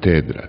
Katedra.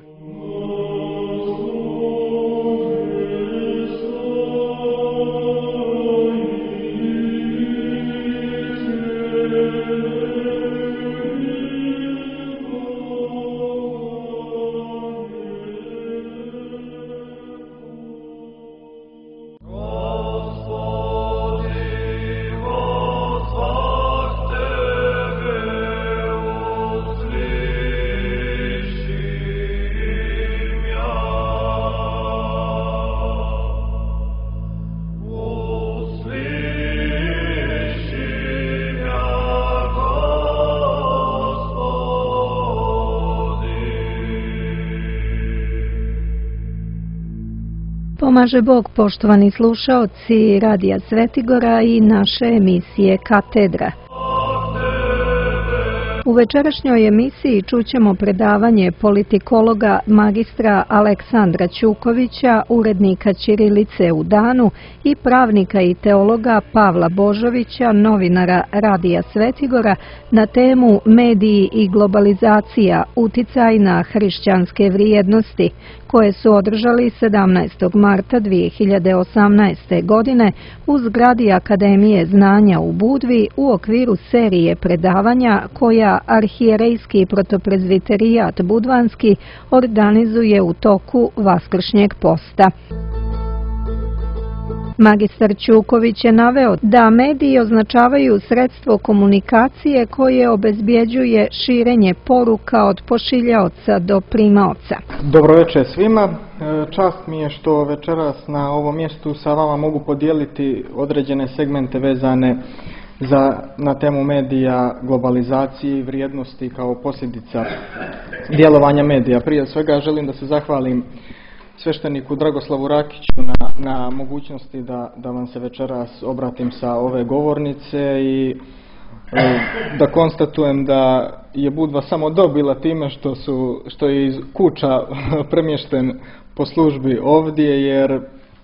Pomaže Bog, poštovani slušaoci Radija Svetigora i naše emisije Katedra. U večerašnjoj emisiji čućemo predavanje politikologa magistra Aleksandra Ćukovića, urednika Ćirilice u danu, i pravnika i teologa Pavla Božovića, novinara Radija Svetigora, na temu Mediji i globalizacija, uticaj na hrišćanske vrijednosti, koje su održali 17. marta 2018. godine u zgradi Akademije znanja u Budvi u okviru serije predavanja koja Arhijerejski protoprezviterijat Budvanski organizuje u toku Vaskršnjeg posta. Magistar Ćuković je naveo da mediji označavaju sredstvo komunikacije koje obezbjeđuje širenje poruka od pošiljaoca do primaoca. Dobro večer svima. Čast mi je što večeras na ovom mjestu sa vama mogu podijeliti određene segmente vezane na temu medija, globalizaciji, vrijednosti kao posljedica djelovanja medija. Prije svega želim da se zahvalim svešteniku Dragoslavu Rakiću na mogućnosti da vam se večeras obratim sa ove govornice i da konstatujem da je Budva samo dobila time što je iz kuća premješten po službi ovdje, jer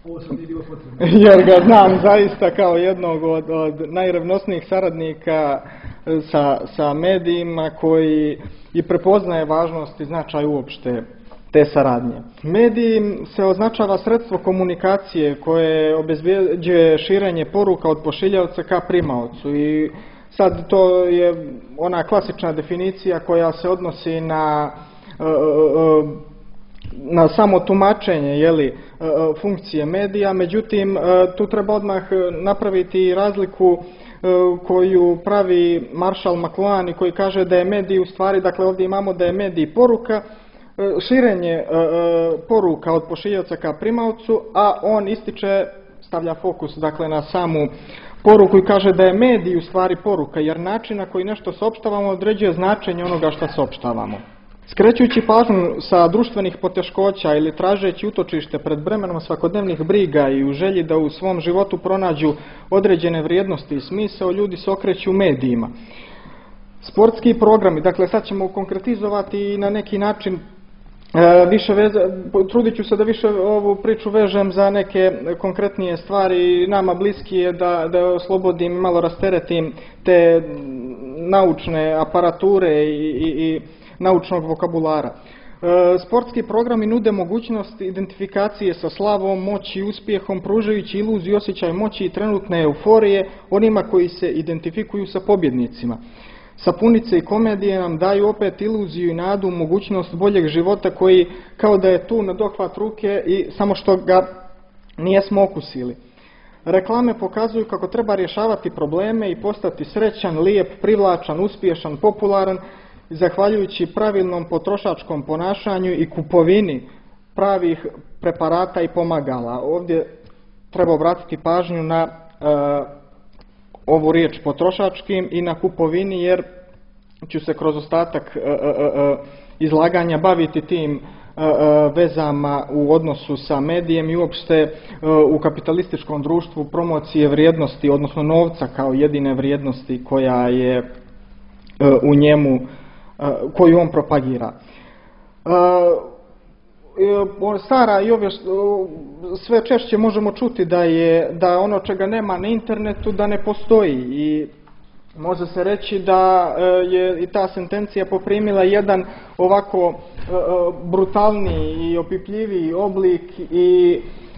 ga znam zaista kao jednog od najrevnosnijih saradnika sa medijima koji i prepoznaje važnost i značaj uopšte te saradnje. Mediji se označava sredstvo komunikacije koje obezbjeđuje širenje poruka od pošiljaoca ka primaocu i sad to je ona klasična definicija koja se odnosi na samo tumačenje funkcije medija, međutim tu treba odmah napraviti razliku koju pravi Marshall McLuhan i koji kaže da je medij u stvari, dakle ovdje imamo da je medij poruka, širenje poruka od pošiljaoca ka primaocu, a on stavlja fokus dakle na samu poruku i kaže da je medij u stvari poruka, jer način na koji nešto saopštavamo određuje značenje onoga što saopštavamo. Skrećujući pažnju sa društvenih poteškoća ili tražeći utočište pred bremenom svakodnevnih briga i u želji da u svom životu pronađu određene vrijednosti i smisao, ljudi se okreću medijima. Sportski programi, dakle sad ćemo konkretizovati i na neki način trudit ću se da više ovu priču vežem za neke konkretnije stvari, nama bliskije da oslobodim, malo rasteretim te naučne aparature i naučnog vokabulara. Sportski programi nude mogućnost identifikacije sa slavom, moći i uspjehom, pružajući iluziju, osjećaj moći i trenutne euforije onima koji se identifikuju sa pobjednicima. Sapunice i komedije nam daju opet iluziju i nadu, mogućnost boljeg života koji kao da je tu na dohvat ruke i samo što ga nijesmo okusili. Reklame pokazuju kako treba rješavati probleme i postati srećan, lijep, privlačan, uspješan, popularan, zahvaljujući pravilnom potrošačkom ponašanju i kupovini pravih preparata i pomagala. Ovdje treba obratiti pažnju na ovu riječ potrošačkim i na kupovini, jer ću se kroz ostatak izlaganja baviti tim vezama u odnosu sa medijem i uopšte u kapitalističkom društvu promocije vrijednosti, odnosno novca kao jedine vrijednosti koja je u njemu, koju on propagira. Stara i ove sve češće možemo čuti da ono čega nema na internetu da ne postoji, i Može se reći da je i ta sentencija poprimila jedan ovako brutalniji i opipljiviji oblik i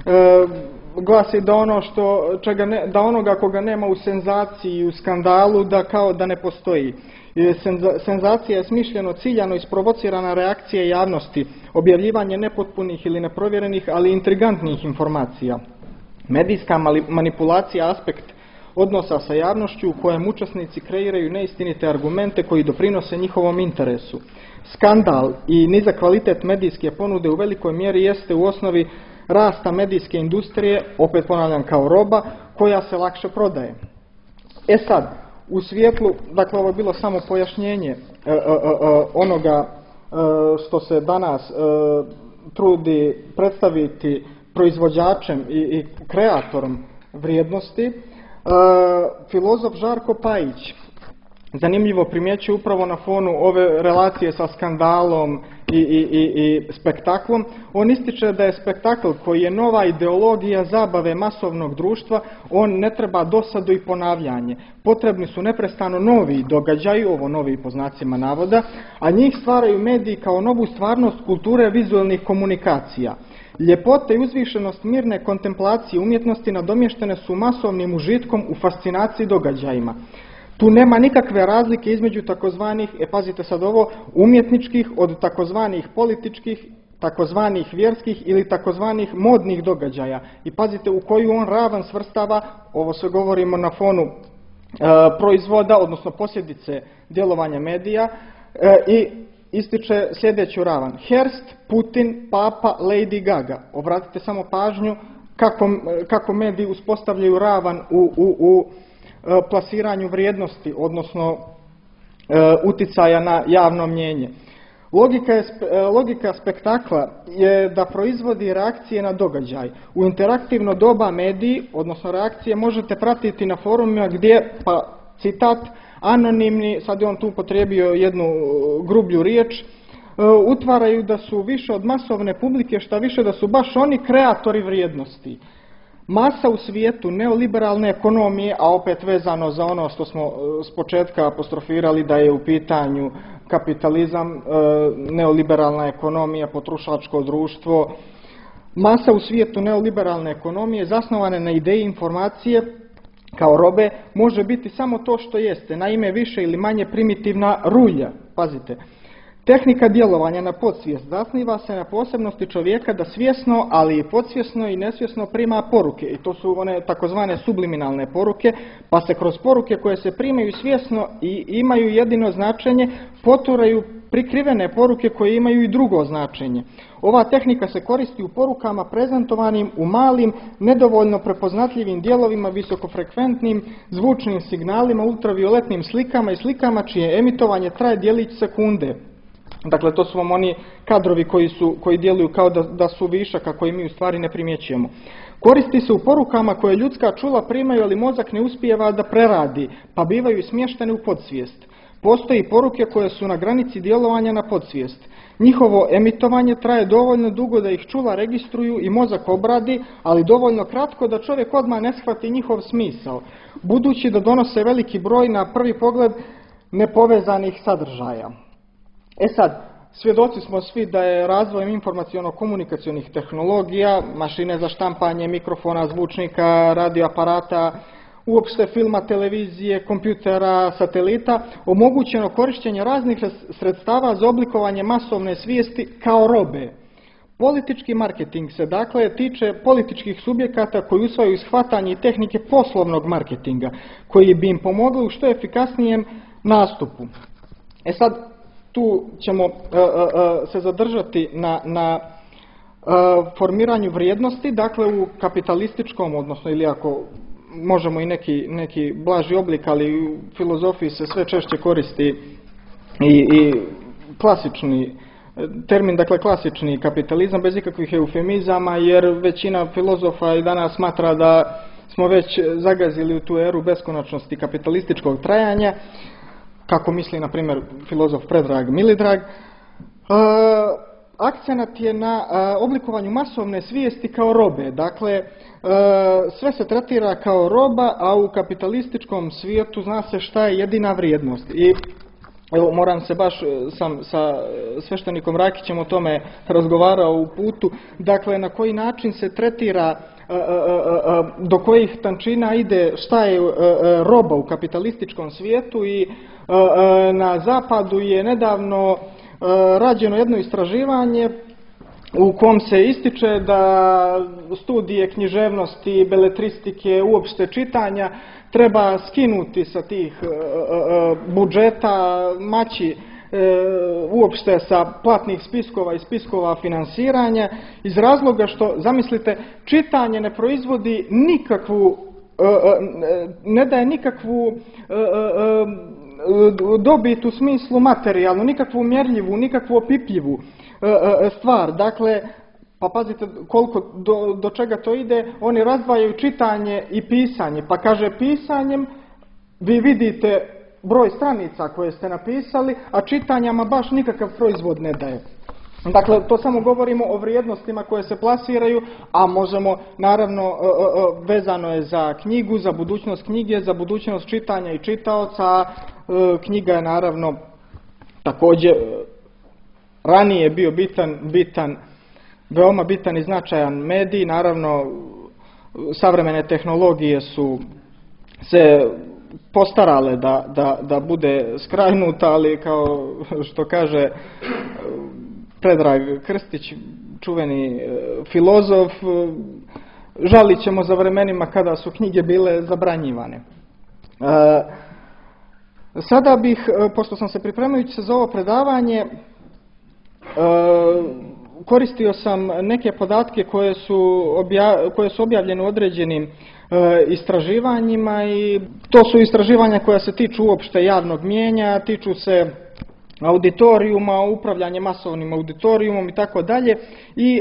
glasi da da onoga koga nema u senzaciji i u skandalu da kao da ne postoji. Senzacija je smišljeno, ciljano isprovocirana reakcija javnosti, objavljivanje nepotpunih ili neprovjerenih, ali intrigantnih informacija. Medijska manipulacija aspekt odnosa sa javnošću u kojem učesnici kreiraju neistinite argumente koji doprinose njihovom interesu. Skandal i nizak kvalitet medijske ponude u velikoj mjeri jeste u osnovi rasta medijske industrije, opet ponavljam kao roba, koja se lakše prodaje. E sad, u svijetlu, dakle ovo je bilo samo pojašnjenje onoga što se danas trudi predstaviti proizvođačem i kreatorom vrijednosti, filozof Žarko Pajić zanimljivo primjećuje upravo na fonu ove relacije sa skandalom i spektaklom. On ističe da je spektakl koji je nova ideologija zabave masovnog društva, on ne treba dosadu i ponavljanje. Potrebni su neprestano novi događaji, ovo novi po znacima navoda, a njih stvaraju mediji kao novu stvarnost kulture vizualnih komunikacija. Ljepota i uzvišenost mirne kontemplacije umjetnosti nadomještene su masovnim užitkom u fascinaciji događajima. Tu nema nikakve razlike između takozvanih, pazite sad ovo, umjetničkih od takozvanih političkih, takozvanih vjerskih ili takozvanih modnih događaja. I pazite u koju on ravan svrstava, ovo sve govorimo na fonu proizvoda, odnosno posljedice djelovanja medija, i ističe sljedeću ravan. Hearst, Putin, Papa, Lady Gaga. Obratite samo pažnju kako mediji uspostavljaju ravan u plasiranju vrijednosti, odnosno uticaja na javno mnijenje. Logika spektakla je da proizvodi reakcije na događaj. U interaktivno doba mediji, odnosno reakcije, možete pratiti na forumima gdje, pa citat, anonimni, sad je on tu upotrijebio jednu grublju riječ, utvaraju da su više od masovne publike, šta više da su baš oni kreatori vrijednosti. Masa u svijetu neoliberalne ekonomije, a opet vezano za ono što smo s početka apostrofirali da je u pitanju kapitalizam, neoliberalna ekonomija, potrošačko društvo. Masa u svijetu neoliberalne ekonomije zasnovane na ideji informacije kao robe može biti samo to što jeste, naime više ili manje primitivna rulja. Pazite. Tehnika djelovanja na podsvijest zasniva se na posebnosti čovjeka da svjesno, ali i podsvjesno i nesvjesno prima poruke. I to su one takozvane subliminalne poruke, pa se kroz poruke koje se primaju svjesno i imaju jedino značenje, poturaju prikrivene poruke koje imaju i drugo značenje. Ova tehnika se koristi u porukama prezentovanim u malim, nedovoljno prepoznatljivim dijelovima, visokofrekventnim zvučnim signalima, ultravioletnim slikama i slikama čije emitovanje traje djelić sekunde. Dakle, to su vam oni kadrovi koji djeluju kao da su višak, a koji mi u stvari ne primjećujemo. Koristi se u porukama koje ljudska čula primaju, ali mozak ne uspijeva da preradi, pa bivaju smještene u podsvijest. Postoji poruke koje su na granici djelovanja na podsvijest. Njihovo emitovanje traje dovoljno dugo da ih čula registruju i mozak obradi, ali dovoljno kratko da čovjek odmah ne shvati njihov smisao, budući da donose veliki broj na prvi pogled nepovezanih sadržaja. E sad, svjedoci smo svi da je razvojem informaciono-komunikacionih tehnologija, mašine za štampanje, mikrofona, zvučnika, radioaparata, uopšte filma, televizije, kompjutera, satelita, omogućeno korištenje raznih sredstava za oblikovanje masovne svijesti kao robe. Politički marketing se dakle tiče političkih subjekata koji usvajaju shvatanje i tehnike poslovnog marketinga, koji bi im pomogli u što efikasnijem nastupu. E sad, tu ćemo se zadržati na formiranju vrijednosti, dakle u kapitalističkom, odnosno ili ako možemo i neki blaži oblik, ali u filozofiji se sve češće koristi i klasični termin, dakle klasični kapitalizam bez ikakvih eufemizama, jer većina filozofa i danas smatra da smo već zagazili u tu eru beskonačnosti kapitalističkog trajanja, kako misli, na primjer, filozof Predrag Milidrag. akcenat je na oblikovanju masovne svijesti kao robe. Dakle, sve se tretira kao roba, a u kapitalističkom svijetu zna se šta je jedina vrijednost. I evo, moram se baš, sam sa sveštenikom Rakićem o tome razgovarao u putu, dakle, na koji način se tretira, do kojih tančina ide šta je roba u kapitalističkom svijetu. I na zapadu je nedavno rađeno jedno istraživanje u kom se ističe da studije književnosti, beletristike, uopšte čitanja treba skinuti sa tih budžeta, maći uopšte sa platnih spiskova i spiskova finansiranja, iz razloga što, zamislite, čitanje ne proizvodi nikakvu, ne daje nikakvu dobit u smislu materijalnu, nikakvu mjerljivu, nikakvu opipljivu stvar. Dakle, pa pazite koliko, do čega to ide, oni razdvajaju čitanje i pisanje, pa kaže pisanjem vi vidite broj stranica koje ste napisali, a čitanjama baš nikakav proizvod ne daje. Dakle, to samo govorimo o vrijednostima koje se plasiraju, a možemo, naravno, vezano je za knjigu, za budućnost knjige, za budućnost čitanja i čitaoca. Knjiga je, naravno, također ranije bio bitan, veoma bitan i značajan medij. Naravno, savremene tehnologije su se postarale da bude skrajnuta, ali kao što kaže Predrag Krstić, čuveni filozof, žalit ćemo za vremenima kada su knjige bile zabranjivane. Sada bih, pošto sam se pripremajući se za ovo predavanje, koristio sam neke podatke koje su objavljene u određenim istraživanjima, i to su istraživanja koja se tiču uopšte javnog mnijenja, tiču se auditorijuma, upravljanje masovnim auditorijumom i tako dalje. I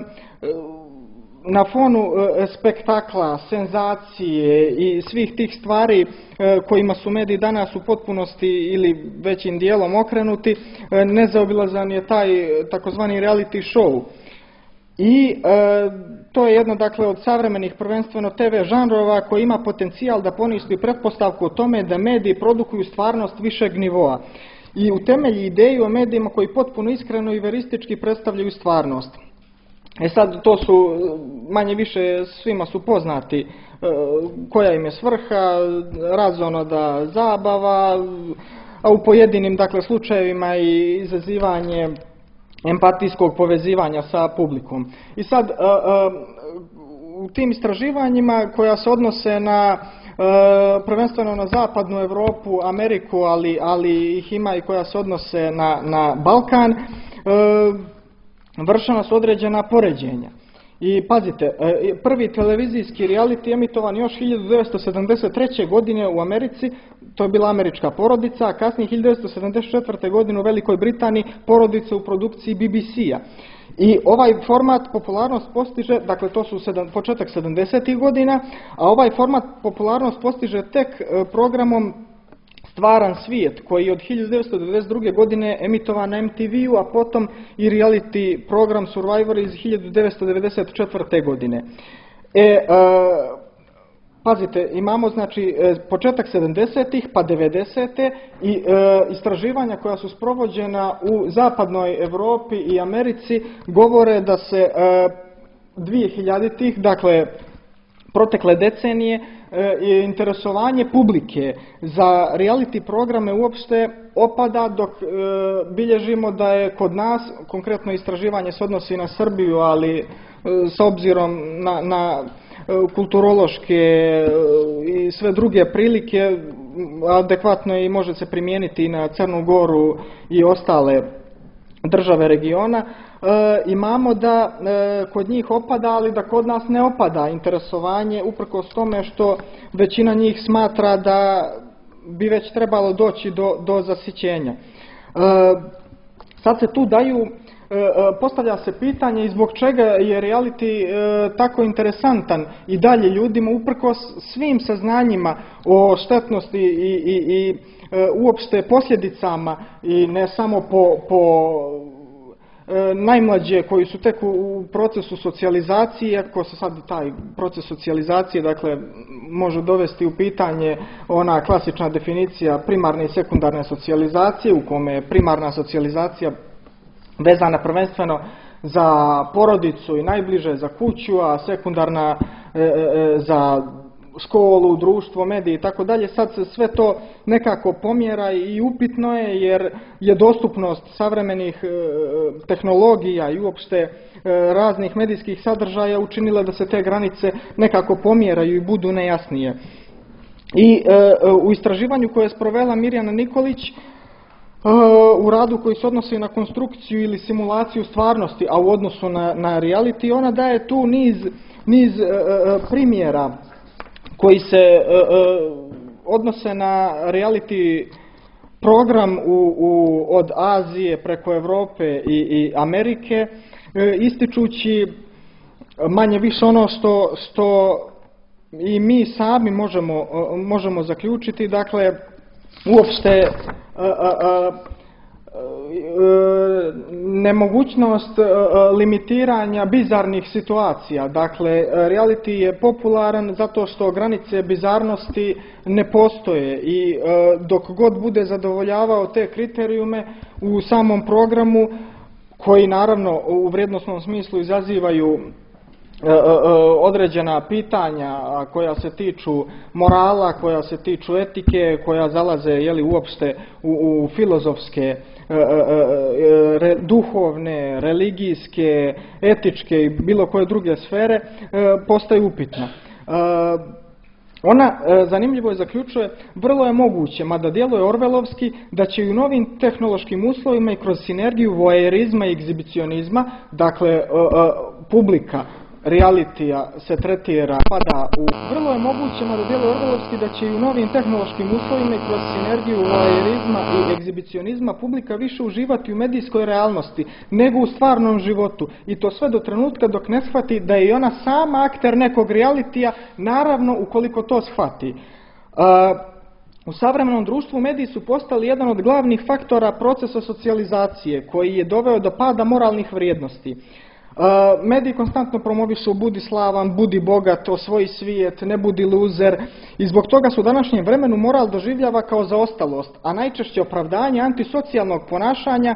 na fonu spektakla, senzacije i svih tih stvari kojima su mediji danas u potpunosti ili većim dijelom okrenuti, nezaobilazan je taj takozvani reality show. I to je jedno, dakle, od savremenih, prvenstveno TV žanrova, koji ima potencijal da poništi pretpostavku o tome da mediji produkuju stvarnost višeg nivoa i utemelji ideju o medijima koji potpuno iskreno i veristički predstavljaju stvarnost. Sad, to su manje više svima su poznati koja im je svrha, razonoda, zabava, a u pojedinim, dakle, slučajevima i izazivanje empatijskog povezivanja sa publikom. I sad, u tim istraživanjima koja se odnose na prvenstveno na zapadnu Europu, Ameriku, ali ih ima i koja se odnose na Balkan, vršena su određena poređenja. I pazite, prvi televizijski reality emitovan još 1973. godine u Americi, to je bila Američka porodica, a kasnije 1974. godine u Velikoj Britaniji porodica u produkciji BBC-a. I ovaj format popularnost postiže, dakle to su početak 70. godina, a ovaj format popularnost postiže tek programom Stvaran svijet, koji je od 1992. godine emitovan na MTV-u, a potom i reality program Survivor iz 1994. godine. Pazite, imamo, znači, početak 70-ih pa 90-te i istraživanja koja su sprovođena u zapadnoj Europi i Americi govore da se 2000-ih, dakle protekle decenije, interesovanje publike za reality programe uopšte opada, dok bilježimo da je kod nas, konkretno istraživanje se odnosi na Srbiju, ali s obzirom na kulturološke i sve druge prilike, adekvatno i može se primijeniti i na Crnu Goru i ostale države regiona, imamo da kod njih opada, ali da kod nas ne opada interesovanje, uprkos tome što većina njih smatra da bi već trebalo doći do zasićenja. Sad se tu postavlja se pitanje i zbog čega je reality tako interesantan i dalje ljudima, uprkos svim saznanjima o štetnosti i uopšte posljedicama, i ne samo po najmlađe koji su tek u procesu socijalizacije, iako se sad taj proces socijalizacije dakle može dovesti u pitanje ona klasična definicija primarne i sekundarne socijalizacije, u kome je primarna socijalizacija vezana prvenstveno za porodicu i najbliže za kuću, a sekundarna za školu, društvo, medije i tako dalje. Sad se sve to nekako pomjera i upitno je, jer je dostupnost savremenih tehnologija i uopšte raznih medijskih sadržaja učinila da se te granice nekako pomjeraju i budu nejasnije. I u istraživanju koje je sprovela Mirjana Nikolić, u radu koji se odnosi na konstrukciju ili simulaciju stvarnosti, a u odnosu na reality, ona daje tu niz primjera koji se odnose na reality program od Azije preko Europe i Amerike, ističući manje više ono što i mi sami možemo zaključiti, dakle uopšte nemogućnost limitiranja bizarnih situacija. Dakle, reality je popularan zato što granice bizarnosti ne postoje i dok god bude zadovoljavao te kriterijume u samom programu, koji naravno u vrijednosnom smislu izazivaju određena pitanja koja se tiču morala, koja se tiču etike, koja zalaze uopšte u filozofske, duhovne, religijske, etičke i bilo koje druge sfere, postaje upitna. Ona, zanimljivo je, zaključuje, vrlo je moguće, mada djeluje orvelovski, da će i u novim tehnološkim uslovima i kroz sinergiju voajerizma i egzibicionizma, dakle publika realitija se tretira, pada u... Vrlo je moguće, mada djeluje orvelovski, da će i u novim tehnološkim uslovima i kroz sinergiju voajerizma i egzibicionizma publika više uživati u medijskoj realnosti nego u stvarnom životu. I to sve do trenutka dok ne shvati da je i ona sama akter nekog realitija, naravno ukoliko to shvati. U savremenom društvu mediji su postali jedan od glavnih faktora procesa socijalizacije koji je doveo do pada moralnih vrijednosti. Mediji konstantno promovišu budi slavan, budi bogat, osvoji svijet, ne budi luzer i zbog toga su u današnjem vremenu moral doživljava kao zaostalost, a najčešće opravdanje antisocijalnog ponašanja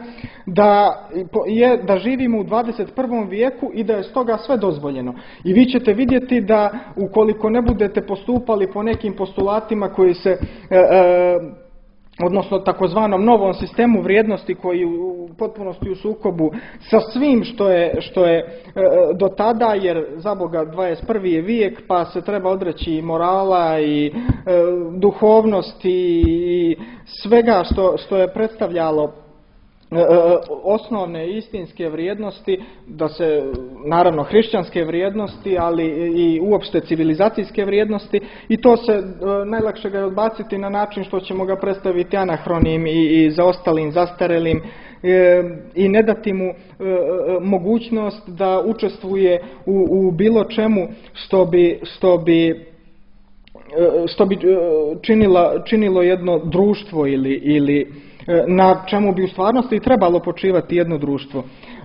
da živimo u 21. vijeku i da je stoga sve dozvoljeno. I vi ćete vidjeti da ukoliko ne budete postupali po nekim postulatima koji se odnosno takozvanom novom sistemu vrijednosti koji u potpunosti u sukobu sa svim što je do tada, jer za Boga 21. je vijek pa se treba odreći i morala i duhovnosti i svega što je predstavljalo osnovne istinske vrijednosti, da se naravno hrišćanske vrijednosti, ali i uopšte civilizacijske vrijednosti, i to se najlakše ga je odbaciti na način što ćemo ga predstaviti anahronim i zaostalim, zastarelim i ne dati mu mogućnost da učestvuje u bilo čemu što bi činilo jedno društvo ili na čemu bi u stvarnosti trebalo počivati jedno društvo.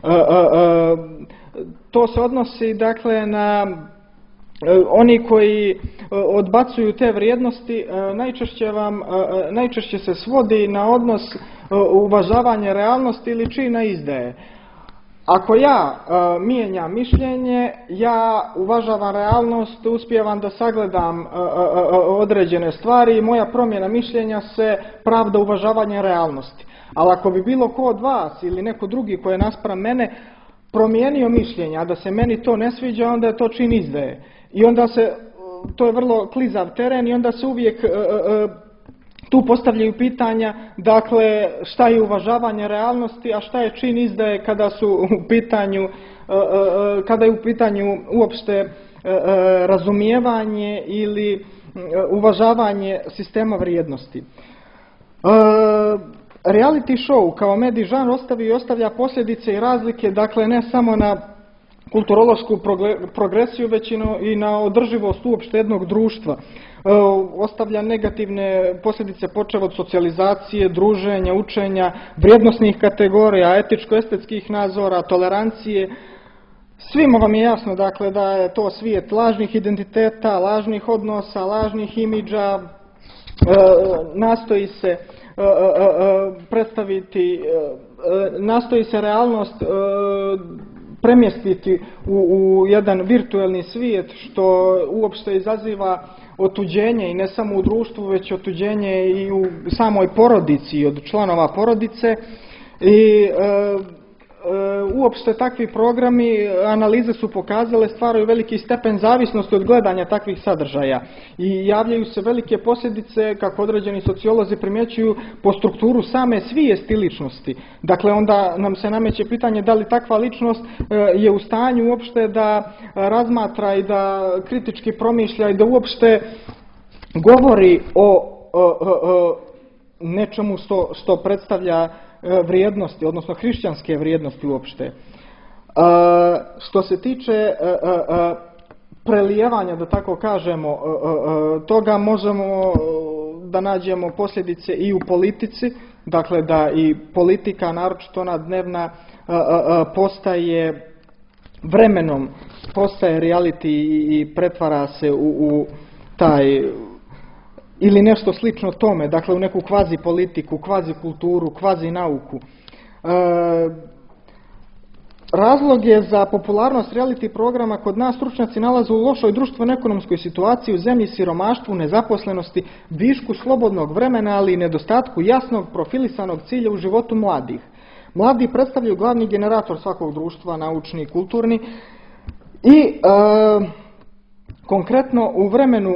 To se odnosi dakle na oni koji odbacuju te vrijednosti, najčešće se svodi na odnos uvažavanja realnosti ili čina izdaje. Ako ja mijenjam mišljenje, ja uvažavam realnost, uspijevam da sagledam određene stvari i moja promjena mišljenja se pravda uvažavanja realnosti. Ali ako bi bilo ko od vas ili neko drugi koji je naspram mene promijenio mišljenje, a da se meni to ne sviđa, onda je to čin izdaje. I onda to je vrlo klizav teren i onda se uvijek tu postavljaju pitanja, dakle, šta je uvažavanje realnosti, a šta je čin izdaje kada je u pitanju uopšte razumijevanje ili uvažavanje sistema vrijednosti. Reality show kao medij žanr ostavlja posljedice i razlike, dakle, ne samo na kulturološku progresiju, već i na održivost uopšte jednog društva. ostavlja negativne posljedice počev od socijalizacije, druženja, učenja, vrijednosnih kategorija, etičko-estetskih nadzora, tolerancije. Svima vam je jasno dakle da je to svijet lažnih identiteta, lažnih odnosa, lažnih imidža, nastoji se predstaviti, nastoji se realnost premjestiti u jedan virtualni svijet što uopšte izaziva otuđenje i ne samo u društvu već otuđenje i u samoj porodici od članova porodice i uopšte takvi programi, analize su pokazale, stvaraju veliki stepen zavisnosti od gledanja takvih sadržaja i javljaju se velike posljedice, kako određeni sociolozi primjećuju, po strukturu same svijesti ličnosti. Dakle, onda nam se nameće pitanje da li takva ličnost je u stanju uopšte da razmatra i da kritički promišlja i da uopšte govori o nečemu što predstavlja vrijednosti, odnosno hrišćanske vrijednosti uopšte. Što se tiče prelijevanja, da tako kažemo, toga možemo da nađemo posljedice i u politici, dakle da i politika, naročito ona dnevna, postaje vremenom, postaje reality i pretvara se u taj ili nešto slično tome, dakle u neku kvazi politiku, kvazi kulturu, kvazi nauku. Razlog je za popularnost reality programa kod nas stručnjaci nalaze u lošoj društveno-ekonomskoj situaciji, u zemlji, siromaštvu, nezaposlenosti, višku slobodnog vremena, ali i nedostatku jasnog profilisanog cilja u životu mladih. Mladi predstavljaju glavni generator svakog društva, naučni i kulturni i konkretno u vremenu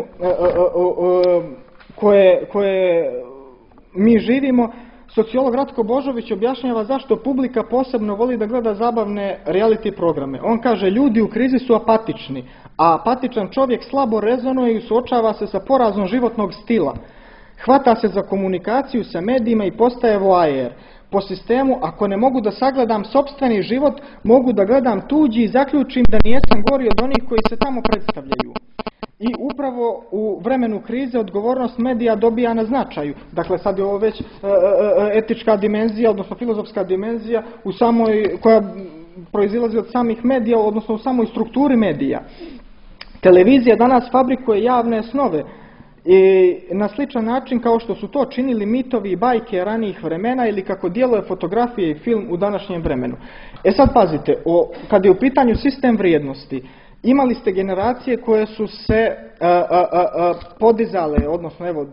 koje mi živimo, sociolog Ratko Božović objašnjava zašto publika posebno voli da gleda zabavne reality programe. On kaže, ljudi u krizi su apatični, a apatičan čovjek slabo rezonuje i suočava se sa porazom životnog stila. Hvata se za komunikaciju sa medijima i postaje voajer. Po sistemu, ako ne mogu da sagledam sopstveni život, mogu da gledam tuđi i zaključim da nijesam gori od onih koji se tamo predstavljaju. I upravo u vremenu krize odgovornost medija dobija na značaju. Dakle, sad je ovo već etička dimenzija, odnosno filozofska dimenzija koja proizilazi od samih medija, odnosno u samoj strukturi medija. Televizija danas fabrikuje javne snove i na sličan način kao što su to činili mitovi i bajke ranijih vremena ili kako djeluje fotografija i film u današnjem vremenu. E sad pazite, kad je u pitanju sistem vrijednosti, imali ste generacije koje su se podizale, odnosno evo,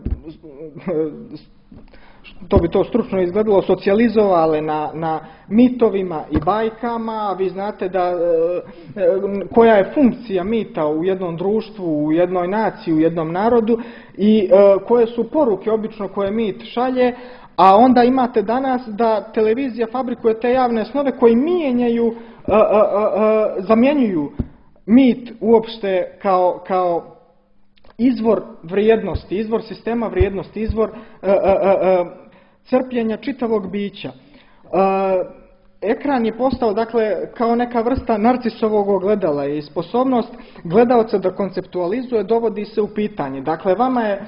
to bi to stručno izgledalo, socijalizovale na mitovima i bajkama. Vi znate da koja je funkcija mita u jednom društvu, u jednoj naciji, u jednom narodu i koje su poruke obično koje mit šalje, a onda imate danas da televizija fabrikuje te javne snove koji mijenjaju, zamjenjuju mit uopšte kao izvor vrijednosti, izvor sistema vrijednosti, izvor crpljenja čitavog bića. Ekran je postao dakle kao neka vrsta narcisovog ogledala i sposobnost gledaoca da konceptualizuje dovodi se u pitanje. Dakle, vama je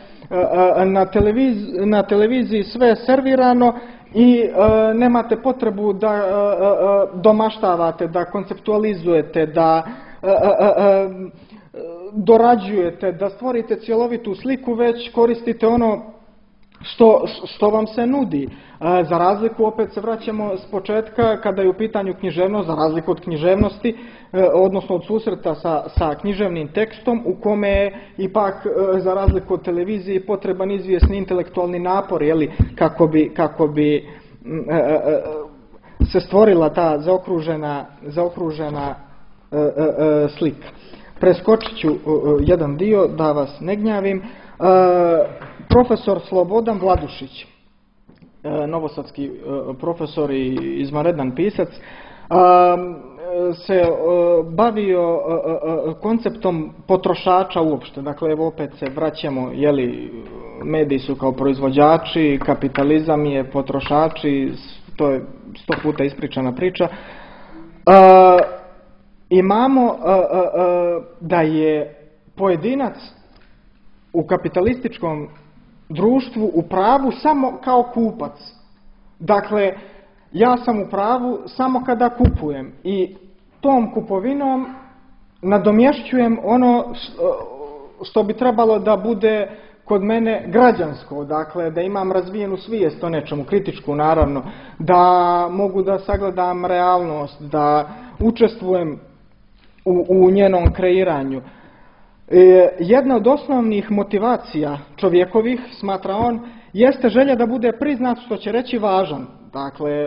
na televiziji sve servirano i nemate potrebu da domaštavate, da konceptualizujete, da dorađujete, da stvorite cjelovitu sliku, već koristite ono što vam se nudi. Za razliku, opet se vraćamo s početka, kada je u pitanju književnost, za razliku od književnosti, odnosno od susreta sa književnim tekstom, u kome je ipak, za razliku od televizije, potreban izvjesni intelektualni napor, kako bi se stvorila ta zaokružena slika. Preskočit ću jedan dio da vas ne gnjavim. Profesor Slobodan Vladušić, novosadski profesor i izvanredan pisac, se bavio konceptom potrošača uopšte. Dakle, evo opet se vraćamo, mediji su kao proizvođači, kapitalizam je potrošači, to je 100 puta ispričana priča. Imamo da je pojedinac u kapitalističkom društvu u pravu samo kao kupac. Dakle, ja sam u pravu samo kada kupujem i tom kupovinom nadomješćujem ono što bi trebalo da bude kod mene građansko, dakle da imam razvijenu svijest o nečemu, kritičku naravno, da mogu da sagledam realnost, da učestvujem u njenom kreiranju. Jedna od osnovnih motivacija čovjekovih, smatra on, jeste želja da bude priznat, što će reći važan. Dakle,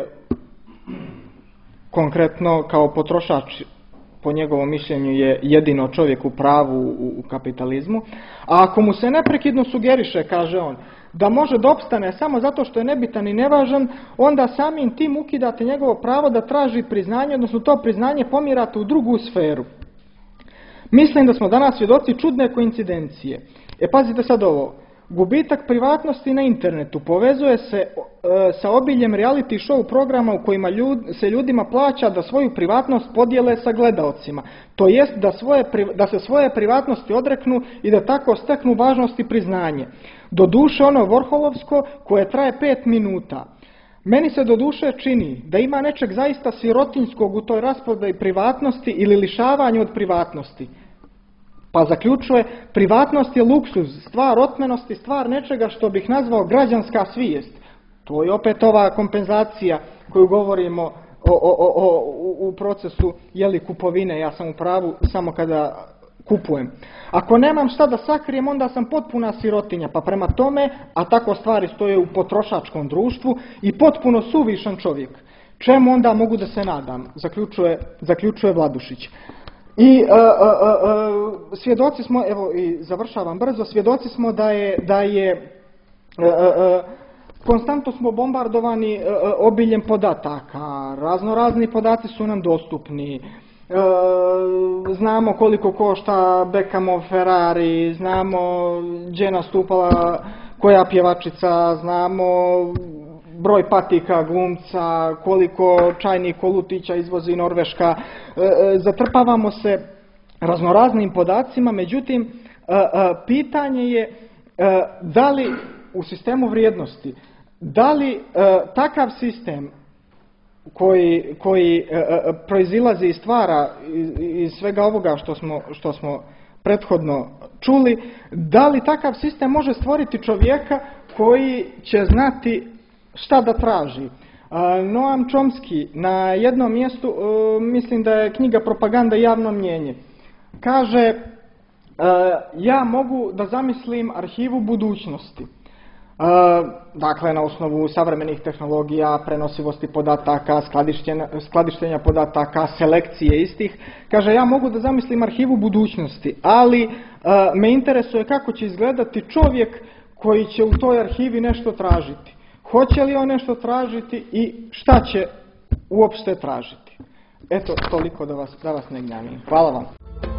konkretno kao potrošač, po njegovom mišljenju, je jedino čovjek u pravu u kapitalizmu. A ako mu se neprekidno sugeriše, kaže on, da može da opstane samo zato što je nebitan i nevažan, onda samim tim ukidate njegovo pravo da traži priznanje, odnosno to priznanje pomjerate u drugu sferu. Mislim da smo danas svjedoci čudne koincidencije. Pazite sad ovo. Gubitak privatnosti na internetu povezuje se sa obiljem reality show programa u kojima se ljudima plaća da svoju privatnost podijele sa gledaocima. To jest da se svoje privatnosti odreknu i da tako steknu važnost i priznanje. Doduše ono Vorholovsko koje traje 5 minuta. Meni se doduše čini da ima nečeg zaista sirotinjskog u toj rasprodaji privatnosti ili lišavanju od privatnosti. Pa zaključuje, privatnost je luksuz, stvar otmenosti, stvar nečega što bih nazvao građanska svijest. To je opet ova kompenzacija koju govorimo u procesu kupovine. Ja sam u pravu samo kada kupujem. Ako nemam šta da sakrijem, onda sam potpuna sirotinja, pa prema tome, a tako stvari stoje u potrošačkom društvu, i potpuno suvišan čovjek. Čemu onda mogu da se nadam, zaključuje Vladušić. I svjedoci smo, evo i završavam brzo, svjedoci smo da je konstantno smo bombardovani obiljem podataka, razni podaci su nam dostupni, znamo koliko košta Beckhamov Ferrari, znamo gdje je nastupala koja pjevačica, znamo broj patika glumca, koliko čajnih kolutića izvozi Norveška, zatrpavamo se raznoraznim podacima, međutim, pitanje je da li u sistemu vrijednosti, da li takav sistem koji proizilazi i stvara iz svega ovoga što smo prethodno čuli, da li takav sistem može stvoriti čovjeka koji će znati šta da traži. Noam Chomsky na jednom mjestu, mislim da je knjiga Propaganda i javno mnijenje, kaže, ja mogu da zamislim arhivu budućnosti. Dakle, na osnovu savremenih tehnologija, prenosivosti podataka, skladištenja podataka, selekcije istih. Kaže, ja mogu da zamislim arhivu budućnosti, ali me interesuje kako će izgledati čovjek koji će u toj arhivi nešto tražiti. Hoće li on nešto tražiti i šta će uopšte tražiti? Eto, toliko da vas ne gnjavim. Hvala vam.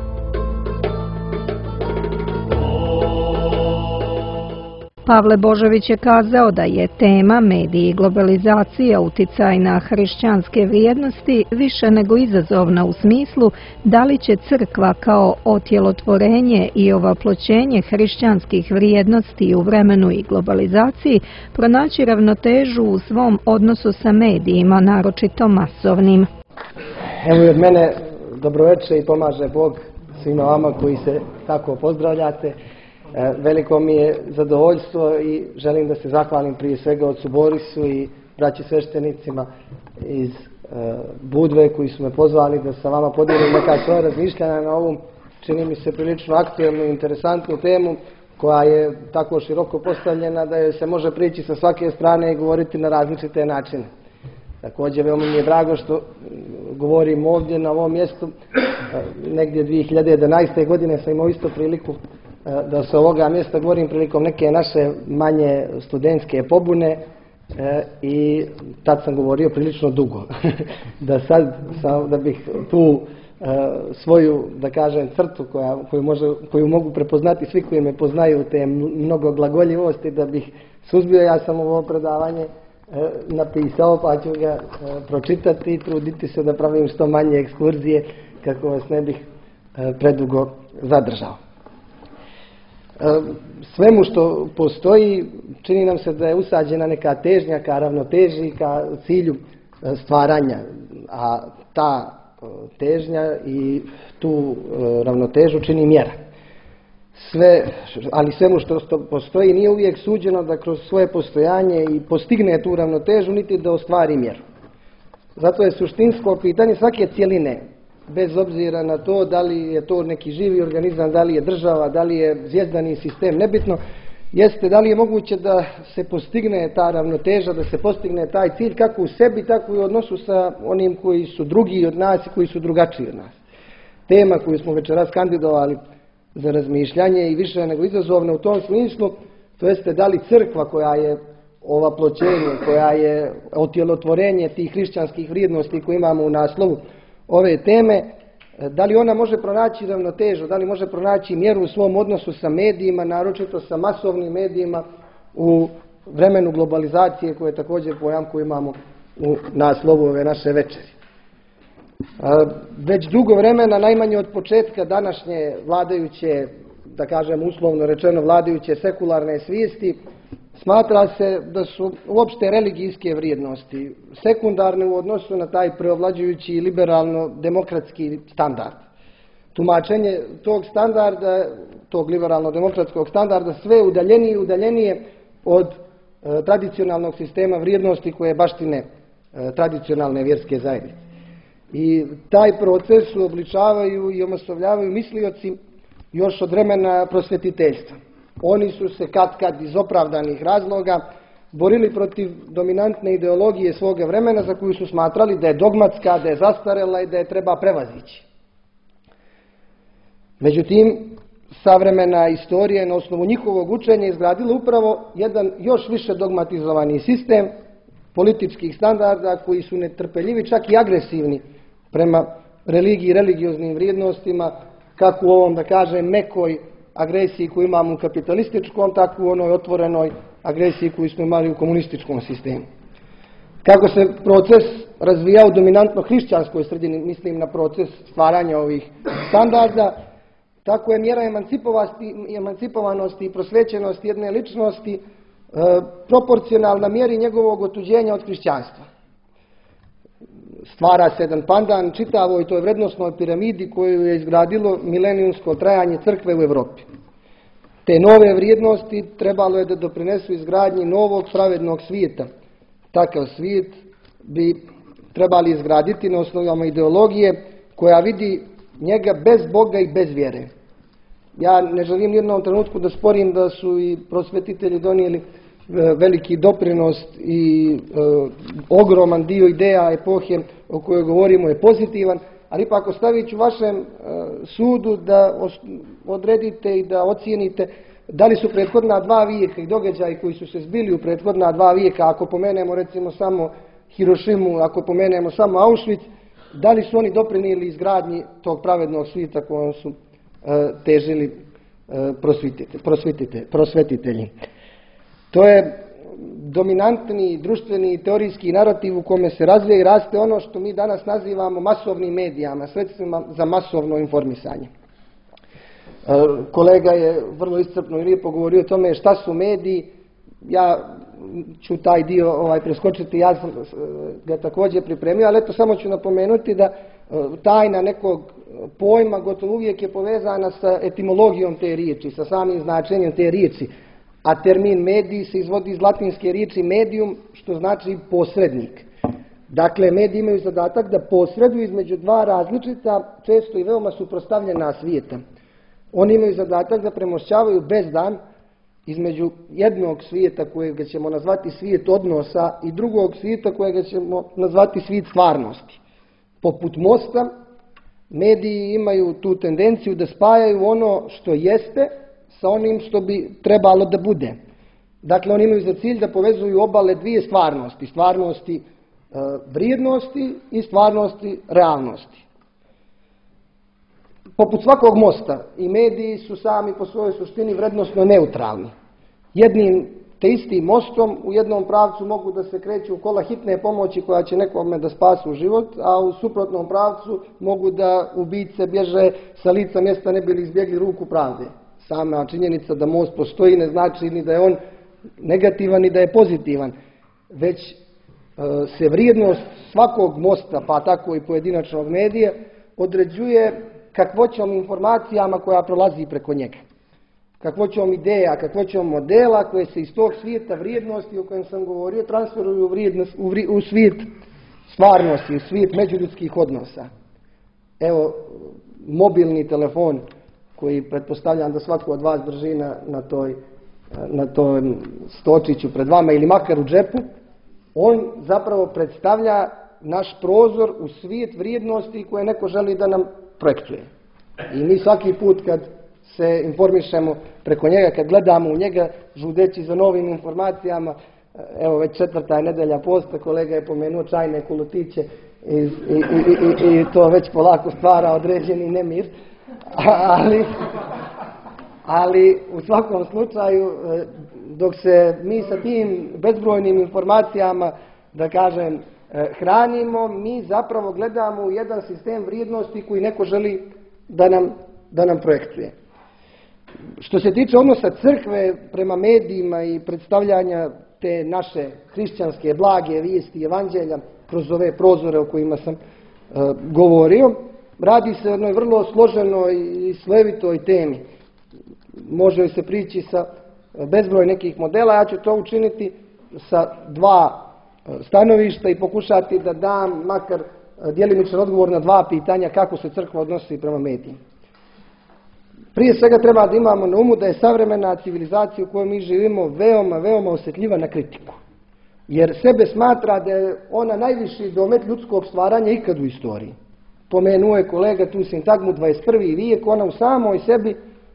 Pavle Božović je kazao da je tema mediji i globalizacija uticaj na hrišćanske vrijednosti više nego izazovna u smislu da li će crkva kao otjelotvorenje i ovaploćenje hrišćanskih vrijednosti u vremenu i globalizaciji pronaći ravnotežu u svom odnosu sa medijima, naročito masovnim. Evo i od mene dobroveče i pomaže Bog svima vama koji se tako pozdravljate. Veliko mi je zadovoljstvo i želim da se zahvalim prije svega ocu Borisu i braći sveštenicima iz Budve koji su me pozvali da sa vama podijelim neka svoja razmišljanja na ovu, čini mi se, prilično aktuelnu i interesantnu temu koja je tako široko postavljena da je se može prići sa svake strane i govoriti na različite načine. Također, veoma mi je drago što govorim ovdje na ovom mjestu. Negdje 2011. godine sam imao isto priliku da se ovoga mjesta govorim prilikom neke naše manje studentske pobune i tad sam govorio prilično dugo. Da bih tu svoju, da kažem, crtu koju mogu prepoznati svi koji me poznaju, te mnogo glagoljivosti, da bih suzbio, ja sam ovo predavanje napisao, pa ću ga pročitati i truditi se da pravim što manje ekskurzije kako vas ne bih predugo zadržao. svemu što postoji, čini nam se da je usađena neka težnja ka ravnoteži, ka cilju stvaranja, a ta težnja i tu ravnotežu čini mjera. Ali svemu što postoji nije uvijek suđeno da kroz svoje postojanje i postigne tu ravnotežu, niti da ostvari mjeru. Zato je suštinsko pitanje svake cjeline, bez obzira na to da li je to neki živi organizam, da li je država, da li je zvijezdani sistem, nebitno, jeste da li je moguće da se postigne ta ravnoteža, da se postigne taj cilj kako u sebi, tako i u odnosu sa onim koji su drugi od nas i koji su drugačiji od nas. Tema koju smo večeras kandidovali za razmišljanje i više nego izazovna u tom smislu, to jeste da li crkva koja je ovaploćenje, koja je otjelotvorenje tih hrišćanskih vrijednosti koje imamo u naslovu ove teme, da li ona može pronaći ravnotežu, da li može pronaći mjeru u svom odnosu sa medijima, naročito sa masovnim medijima u vremenu globalizacije koje je također pojam koji imamo u naslovu ove naše večeri. Već dugo vremena, najmanje od početka današnje vladajuće, da kažem uslovno rečeno vladajuće sekularne svijesti, smatra se da su uopšte religijske vrijednosti sekundarne u odnosu na taj preovlađujući liberalno-demokratski standard. Tumačenje tog standarda, tog liberalno-demokratskog standarda, sve udaljenije i udaljenije od tradicionalnog sistema vrijednosti koje baštine tradicionalne vjerske zajednice. I taj proces uobličavaju i omasovljavaju mislioci još od vremena prosvjetiteljstva. Oni su se kad iz opravdanih razloga borili protiv dominantne ideologije svoga vremena za koju su smatrali da je dogmatska, da je zastarela i da je treba prevazići. Međutim, savremena istorija na osnovu njihovog učenja izgradila upravo jedan još više dogmatizovani sistem političkih standarda koji su netrpeljivi, čak i agresivni prema religiji i religioznim vrijednostima, kako u ovom, da kažem, mekoj agresiji koju imamo u kapitalističkom, tako u onoj otvorenoj agresiji koju smo imali u komunističkom sistemu. Kako se proces razvijao u dominantno hrišćanskoj sredini, mislim na proces stvaranja ovih standarda, tako je mjera emancipovanosti i prosvećenosti jedne ličnosti proporcionalna mjeri njegovog otuđenja od hrišćanstva. Stvara se jedan pandan čitavoj toj vrednosnoj piramidi koju je izgradilo milenijumsko trajanje crkve u Europi. Te nove vrijednosti trebalo je da doprinesu izgradnji novog pravednog svijeta. Takav svijet bi trebali izgraditi na osnovama ideologije koja vidi njega bez Boga i bez vjere. Ja ne želim nijednom trenutku da sporim da su i prosvetitelji donijeli veliki doprinos i ogroman dio ideja epohe o kojoj govorimo je pozitivan, ali ipak ostavit ću vašem sudu da odredite i da ocijenite da li su prethodna 2 vijeka i događaji koji su se zbili u prethodna 2 vijeka, ako pomenemo recimo samo Hirošimu, ako pomenemo samo Auschwitz, da li su oni doprinijeli izgradnji tog pravednog svijeta kojom su težili prosvetitelji. To je dominantni društveni i teorijski narativ u kome se razvija i raste ono što mi danas nazivamo masovnim medijama, sredstvima za masovno informisanje. Kolega je vrlo iscrpno i lijepo govorio o tome šta su mediji. Ja ću taj dio preskočiti, ja sam ga također pripremio, ali eto samo ću napomenuti da tajna nekog pojma gotovo uvijek je povezana sa etimologijom te riječi, sa samim značenjem te riječi. A termin medij se izvodi iz latinske riječi medium, što znači posrednik. Dakle, mediji imaju zadatak da posreduju između 2 različita, često i veoma suprotstavljena svijeta. Oni imaju zadatak da premošćavaju bezdan između jednog svijeta kojega ćemo nazvati svijet odnosa i drugog svijeta kojega ćemo nazvati svijet stvarnosti. Poput mosta, mediji imaju tu tendenciju da spajaju ono što jeste sa onim što bi trebalo da bude. Dakle, oni imaju za cilj da povezuju obale 2 stvarnosti. Stvarnosti vrijednosti i stvarnosti realnosti. Poput svakog mosta i mediji su sami po svojoj suštini vrednosno neutralni. Jednim te istim mostom u jednom pravcu mogu da se kreću kola hitne pomoći koja će nekome da spasu život, a u suprotnom pravcu mogu da ubice bježe sa lica mjesta ne bi li izbjegli ruku pravde. sama činjenica da most postoji ne znači ni da je on negativan ni da je pozitivan, već se vrijednost svakog mosta, pa tako i pojedinačnog medija, određuje kakvoćom informacijama koja prolazi preko njega. Kakvoćom ideja, kakvoćom modela koje se iz tog svijeta vrijednosti o kojem sam govorio transferuju u svijet stvarnosti, u svijet međuljudskih odnosa. Evo, mobilni telefon koji pretpostavljam da svatko od vas drži na tom stočiću pred vama ili makar u džepu, on zapravo predstavlja naš prozor u svijet vrijednosti koje neko želi da nam projektuje. I mi svaki put kad se informišemo preko njega, kad gledamo u njega žudeći za novim informacijama, evo već 4. nedelja posta, kolega je pomenuo čajne kulutiće i to već polako stvara određeni nemir, ali u svakom slučaju dok se mi sa tim bezbrojnim informacijama, da kažem, hranimo, mi zapravo gledamo u jedan sistem vrijednosti koji neko želi da nam projektuje. Što se tiče odnosa crkve prema medijima i predstavljanja te naše hrišćanske blage vijesti evanđelja kroz ove prozore o kojima sam govorio, radi se o jednoj vrlo složenoj i slojevitoj temi. Može se prići sa bezbroj nekih modela, ja ću to učiniti sa 2 stanovišta i pokušati da dam makar djelimičan odgovor na 2 pitanja kako se crkva odnosi prema medijima. Prije svega treba da imamo na umu da je savremena civilizacija u kojoj mi živimo veoma, veoma osjetljiva na kritiku. Jer sebe smatra da je ona najviši domet ljudskog stvaranja ikad u istoriji. Pomenuo je kolega tu sintagmu 21. vijek, ona u samoj sebi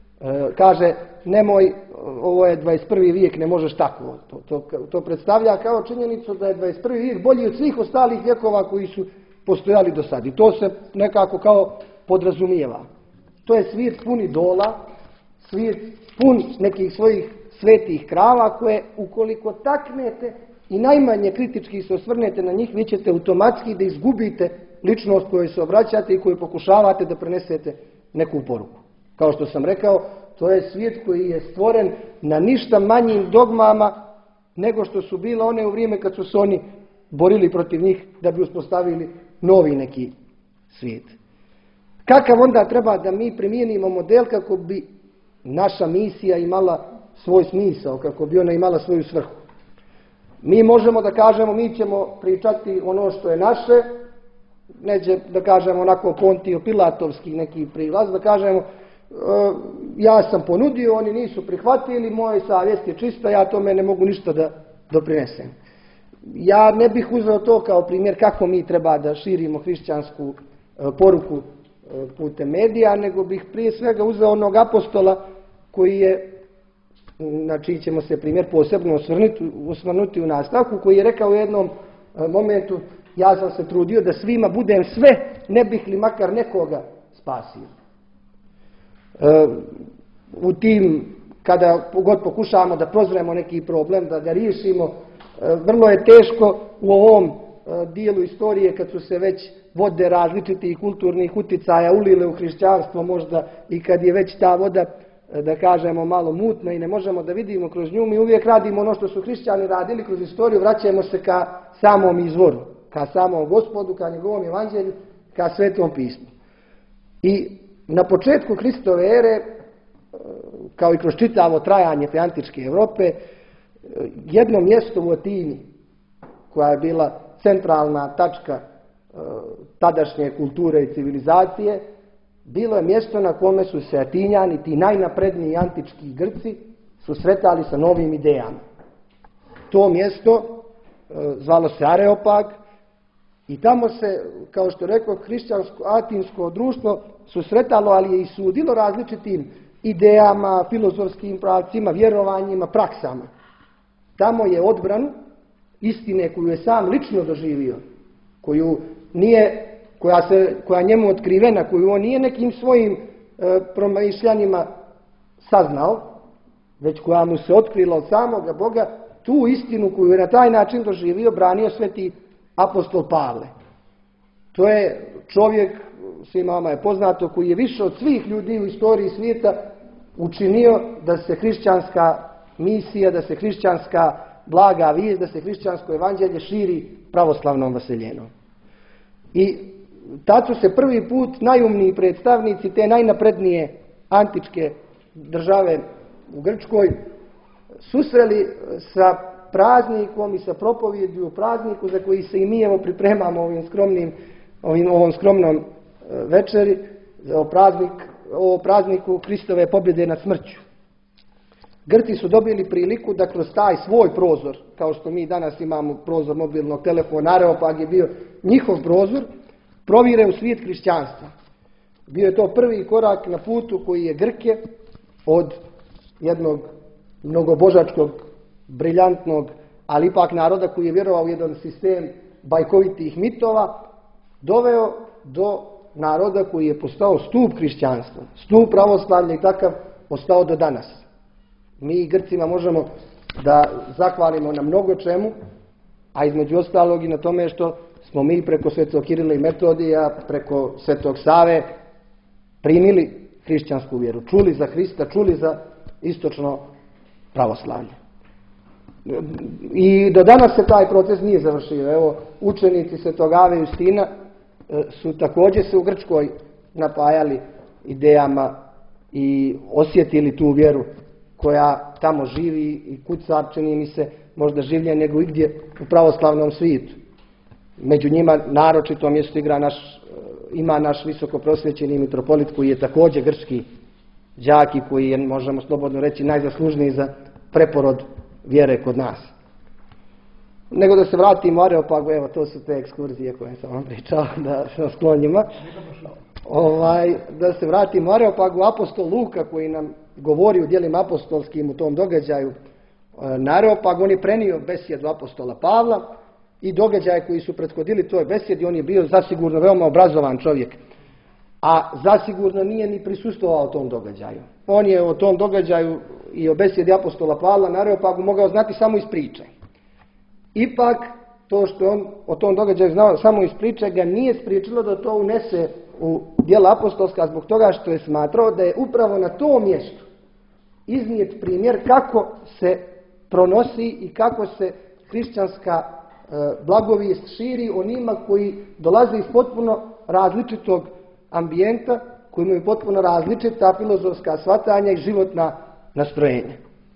kaže nemoj, ovo je 21. vijek, ne možeš tako. To predstavlja kao činjenicu da je 21. vijek bolji od svih ostalih vjekova koji su postojali do sad. I to se nekako kao podrazumijeva. To je svijet pun idola, svijet pun nekih svojih svetih krava koje ukoliko taknete i najmanje kritički se osvrnete na njih, vi ćete automatski da izgubite ličnost kojoj se obraćate i koju pokušavate da prenesete neku poruku. Kao što sam rekao, to je svijet koji je stvoren na ništa manjim dogmama nego što su bile one u vrijeme kad su se oni borili protiv njih da bi uspostavili novi neki svijet. Kakav onda treba da mi primijenimo model kako bi naša misija imala svoj smisao, kako bi ona imala svoju svrhu? Mi možemo da kažemo mi ćemo pričati ono što je naše, neće da kažemo onako Pontio Pilatovski neki prilaz, da kažemo ja sam ponudio, oni nisu prihvatili, moja savjest je čista, ja tome ne mogu ništa da doprinesem. Ja ne bih uzeo to kao primjer kako mi treba da širimo hrišćansku poruku putem medija, nego bih prije svega uzeo onog apostola koji je, na čiji ćemo se primjer posebno osvrnuti u nastavku, koji je rekao u jednom momentu ja sam se trudio da svima budem sve, ne bih li makar nekoga spasio. U tim, kada god pokušavamo da prozremo neki problem, da ga riješimo, vrlo je teško u ovom dijelu istorije kad su se već vode različitih kulturnih uticaja ulile u hrišćanstvo, možda i kad je već ta voda, da kažemo, malo mutna i ne možemo da vidimo kroz nju, mi uvijek radimo ono što su hrišćani radili kroz istoriju, vraćamo se ka samom izvoru, ka samom Gospodu, ka njegovom evanđelju, ka Svetom pismu. I na početku Hristove ere, kao i kroz čitavo trajanje te antičke Europe, jedno mjesto u Atini, koja je bila centralna tačka tadašnje kulture i civilizacije, bilo je mjesto na kome su se Atinjani, ti najnapredniji antički Grci, susretali sa novim idejama. To mjesto zvalo se Areopag i tamo se, kao što rekao, hrišćansko atinsko društvo susretalo, ali je i sudilo različitim idejama, filozofskim pravcima, vjerovanjima, praksama. Tamo je odbranu istine koju je sam lično doživio, koja njemu otkrivena, koju on nije nekim svojim promišljanjima saznao, već koja mu se otkrila od samoga Boga, tu istinu koju je na taj način doživio, branio sveti apostol Pavle. To je čovjek, svima vama je poznato, koji je više od svih ljudi u istoriji svijeta učinio da se hrišćanska misija, da se hrišćanska blaga vijest, da se hrišćansko evanđelje širi pravoslavnom vaseljenom. I tad su se prvi put najumniji predstavnici te najnaprednije antičke države u Grčkoj susreli sa praznikom i sa propovjedju u prazniku za koji se i mi evo pripremamo ovom skromnom večeri, o prazniku Kristove pobjede nad smrću. Grci su dobili priliku da kroz taj svoj prozor, kao što mi danas imamo prozor mobilnog telefona, Areopag je bio njihov prozor, provire u svijet hrišćanstva. Bio je to prvi korak na putu koji je Grke od jednog mnogobožačkog, briljantnog, ali ipak naroda koji je vjerovao u jedan sistem bajkovitih mitova, doveo do naroda koji je postao stup hrišćanstva, stup pravoslavlja i takav ostao do danas. Mi Grcima možemo da zahvalimo na mnogo čemu, a između ostalog i na tome što smo mi preko svetog Kirila i Metodija, preko svetog Save primili hrišćansku vjeru, čuli za Hrista, čuli za istočno pravoslavlje. I do danas se taj proces nije završio. Evo, učenici svetog Ave Justina su također se u Grčkoj napajali idejama i osjetili tu vjeru koja tamo živi i kuca, čini mi se, možda življe nego igdje u pravoslavnom svijetu. Među njima naročito mjesto ima naš visoko prosvjećeni mitropolit koji je također grčki đak i koji je, možemo slobodno reći, najzaslužniji za preporod vjere kod nas. Nego da se vratimo u Areopagu, evo to su te ekskurzije koje sam vam pričao, da sam sklon njima. Da se vratimo u Areopagu, apostol Luka koji nam govori u djelima apostolskim u tom događaju na Areopagu, on je prenio besjedu apostola Pavla i događaje koji su prethodili toj besjedi. On je bio zasigurno veoma obrazovan čovjek, a zasigurno nije ni prisustvovao tom događaju. On je o tom događaju i o besjedi apostola Pavla na Areopagu mogao znati samo iz priče. Ipak, to što on o tom događaju znao samo iz priče ga nije spriječilo da to unese u djela apostolska zbog toga što je smatrao da je upravo na tom mjestu iznijet primjer kako se pronosi i kako se hrišćanska blagovijest širi onima koji dolaze iz potpuno različitog ambijenta, koji imaju potpuno različita filozofska shvatanja i životna nastrojenja.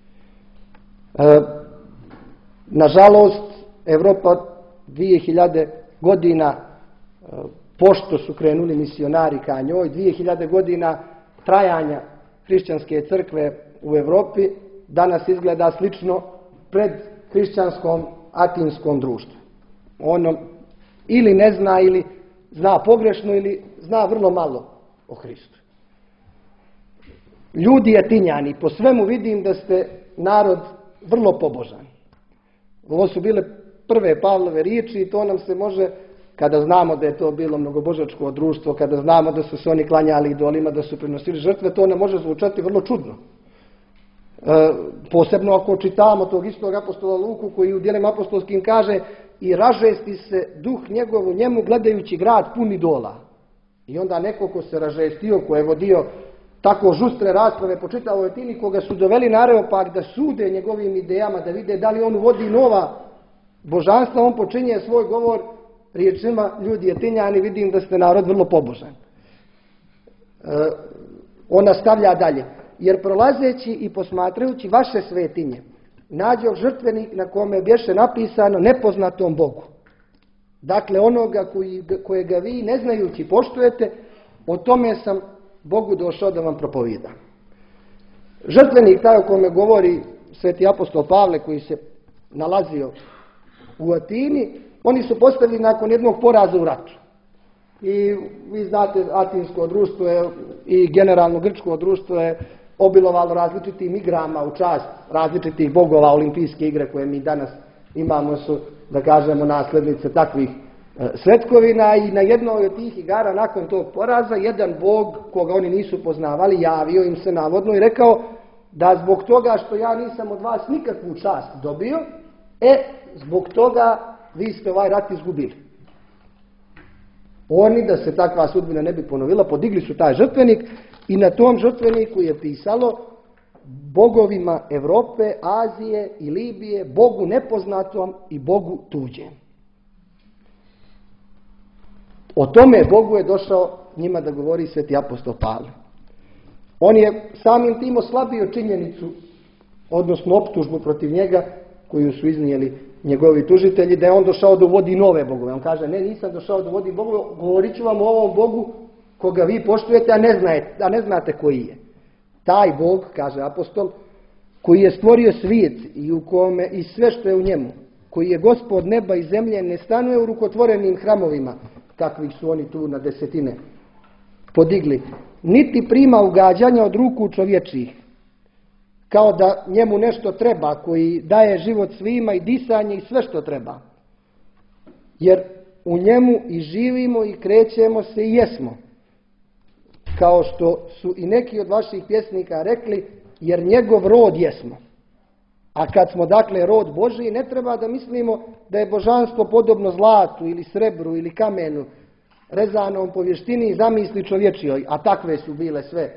Nažalost, Evropa 2000 godina pošto su krenuli misionari ka njoj, 2000 godina trajanja hrišćanske crkve u Europi danas izgleda slično pred hrišćanskom atinskom društvu. Ono ili ne zna, ili zna pogrešno, ili zna vrlo malo o Hristu. Ljudi Atinjani, po svemu vidim da ste narod vrlo pobožan. Ovo su bile prve Pavlove riječi i to nam se može, kada znamo da je to bilo mnogobožačko društvo, kada znamo da su se oni klanjali idolima, da su prinosili žrtve, to nam može zvučati vrlo čudno. Posebno ako čitamo tog istog apostola Luku koji u djelima apostolskim kaže i ražesti se duh njegov u njemu gledajući grad pun idola. I onda neko ko se ražestio, ko je vodio tako žustre rasprave po čitavoj Atini, koga su doveli na Areopag da sude njegovim idejama, da vide da li on uvodi nova božanstva, on počinje svoj govor riječima: ljudi Atinjani, vidim da ste narod vrlo pobožan. On nastavlja dalje: jer prolazeći i posmatrajući vaše svetinje, nađoh žrtvenik na kome bješe napisano nepoznatom Bogu. Dakle, onoga kojega vi ne znajući poštujete, o tome sam Bogu došao da vam propovijedam. Žrtvenik taj o kome govori sveti apostol Pavle, koji se nalazio u Atini, oni su postavili nakon jednog poraza u ratu. I vi znate, atinsko društvo je i generalno grčko društvo je obilovalo različitim igrama u čast različitih bogova. Olimpijske igre koje mi danas imamo su, da kažemo, naslednice takvih svetkovina, i na jednoj od tih igara nakon tog poraza jedan bog koga oni nisu poznavali javio im se navodno i rekao da zbog toga što ja nisam od vas nikakvu čast dobio, zbog toga vi ste ovaj rat izgubili. Oni, da se takva sudbina ne bi ponovila, podigli su taj žrtvenik I na tom žrtveniku je pisalo bogovima Europe, Azije i Libije, Bogu nepoznatom i Bogu tuđem. O tome Bogu je došao njima da govori sveti apostol Pavle. On je samim tim oslabio činjenicu, odnosno optužbu protiv njega, koju su iznijeli njegovi tužitelji, da je on došao da uvodi nove bogove. On kaže, ne, nisam došao da uvodi bogove, govorit ću vam o ovom Bogu koga vi poštujete, a ne znate koji je. Taj Bog, kaže apostol, koji je stvorio svijet i u kome i sve što je u njemu, koji je gospod neba i zemlje, ne stanuje u rukotvorenim hramovima, kakvih su oni tu na desetine podigli, niti prima ugađanja od ruku čovječih, kao da njemu nešto treba, koji daje život svima i disanje i sve što treba. Jer u njemu i živimo i krećemo se i jesmo. Kao što su i neki od vaših pjesnika rekli, jer njegov rod jesmo. A kad smo dakle rod Božiji, ne treba da mislimo da je božanstvo podobno zlatu ili srebru ili kamenu, rezanom po vještini i zamisli čovječijoj, a takve su bile sve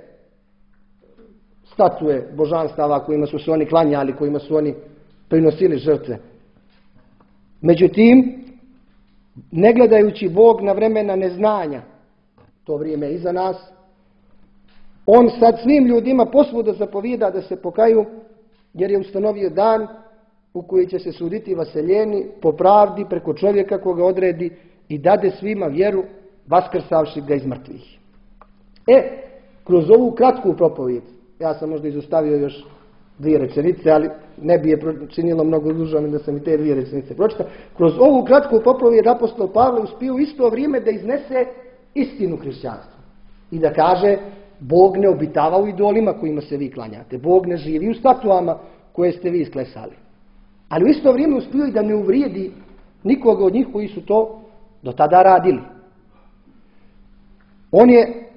statue božanstava kojima su se oni klanjali, kojima su oni prinosili žrtve. Međutim, ne gledajući Bog na vremena neznanja, to vrijeme je iza nas, on sad svim ljudima posvuda zapovijeda da se pokaju, jer je ustanovio dan u koji će se suditi vaseljeni po pravdi preko čovjeka koga odredi i dade svima vjeru, vaskrsavši ga iz mrtvih. Kroz ovu kratku propovijed, ja sam možda izostavio još 2 rečenice, ali ne bi je činilo mnogo dužom da sam i te 2 rečenice pročitao. Kroz ovu kratku propovijed apostol Pavle uspio u isto vrijeme da iznese istinu hrišćanstva i da kaže, Bog ne obitava u idolima kojima se vi klanjate. Bog ne živi u statuama koje ste vi isklesali. Ali u isto vrijeme uspio i da ne uvrijedi nikoga od njih koji su to do tada radili. On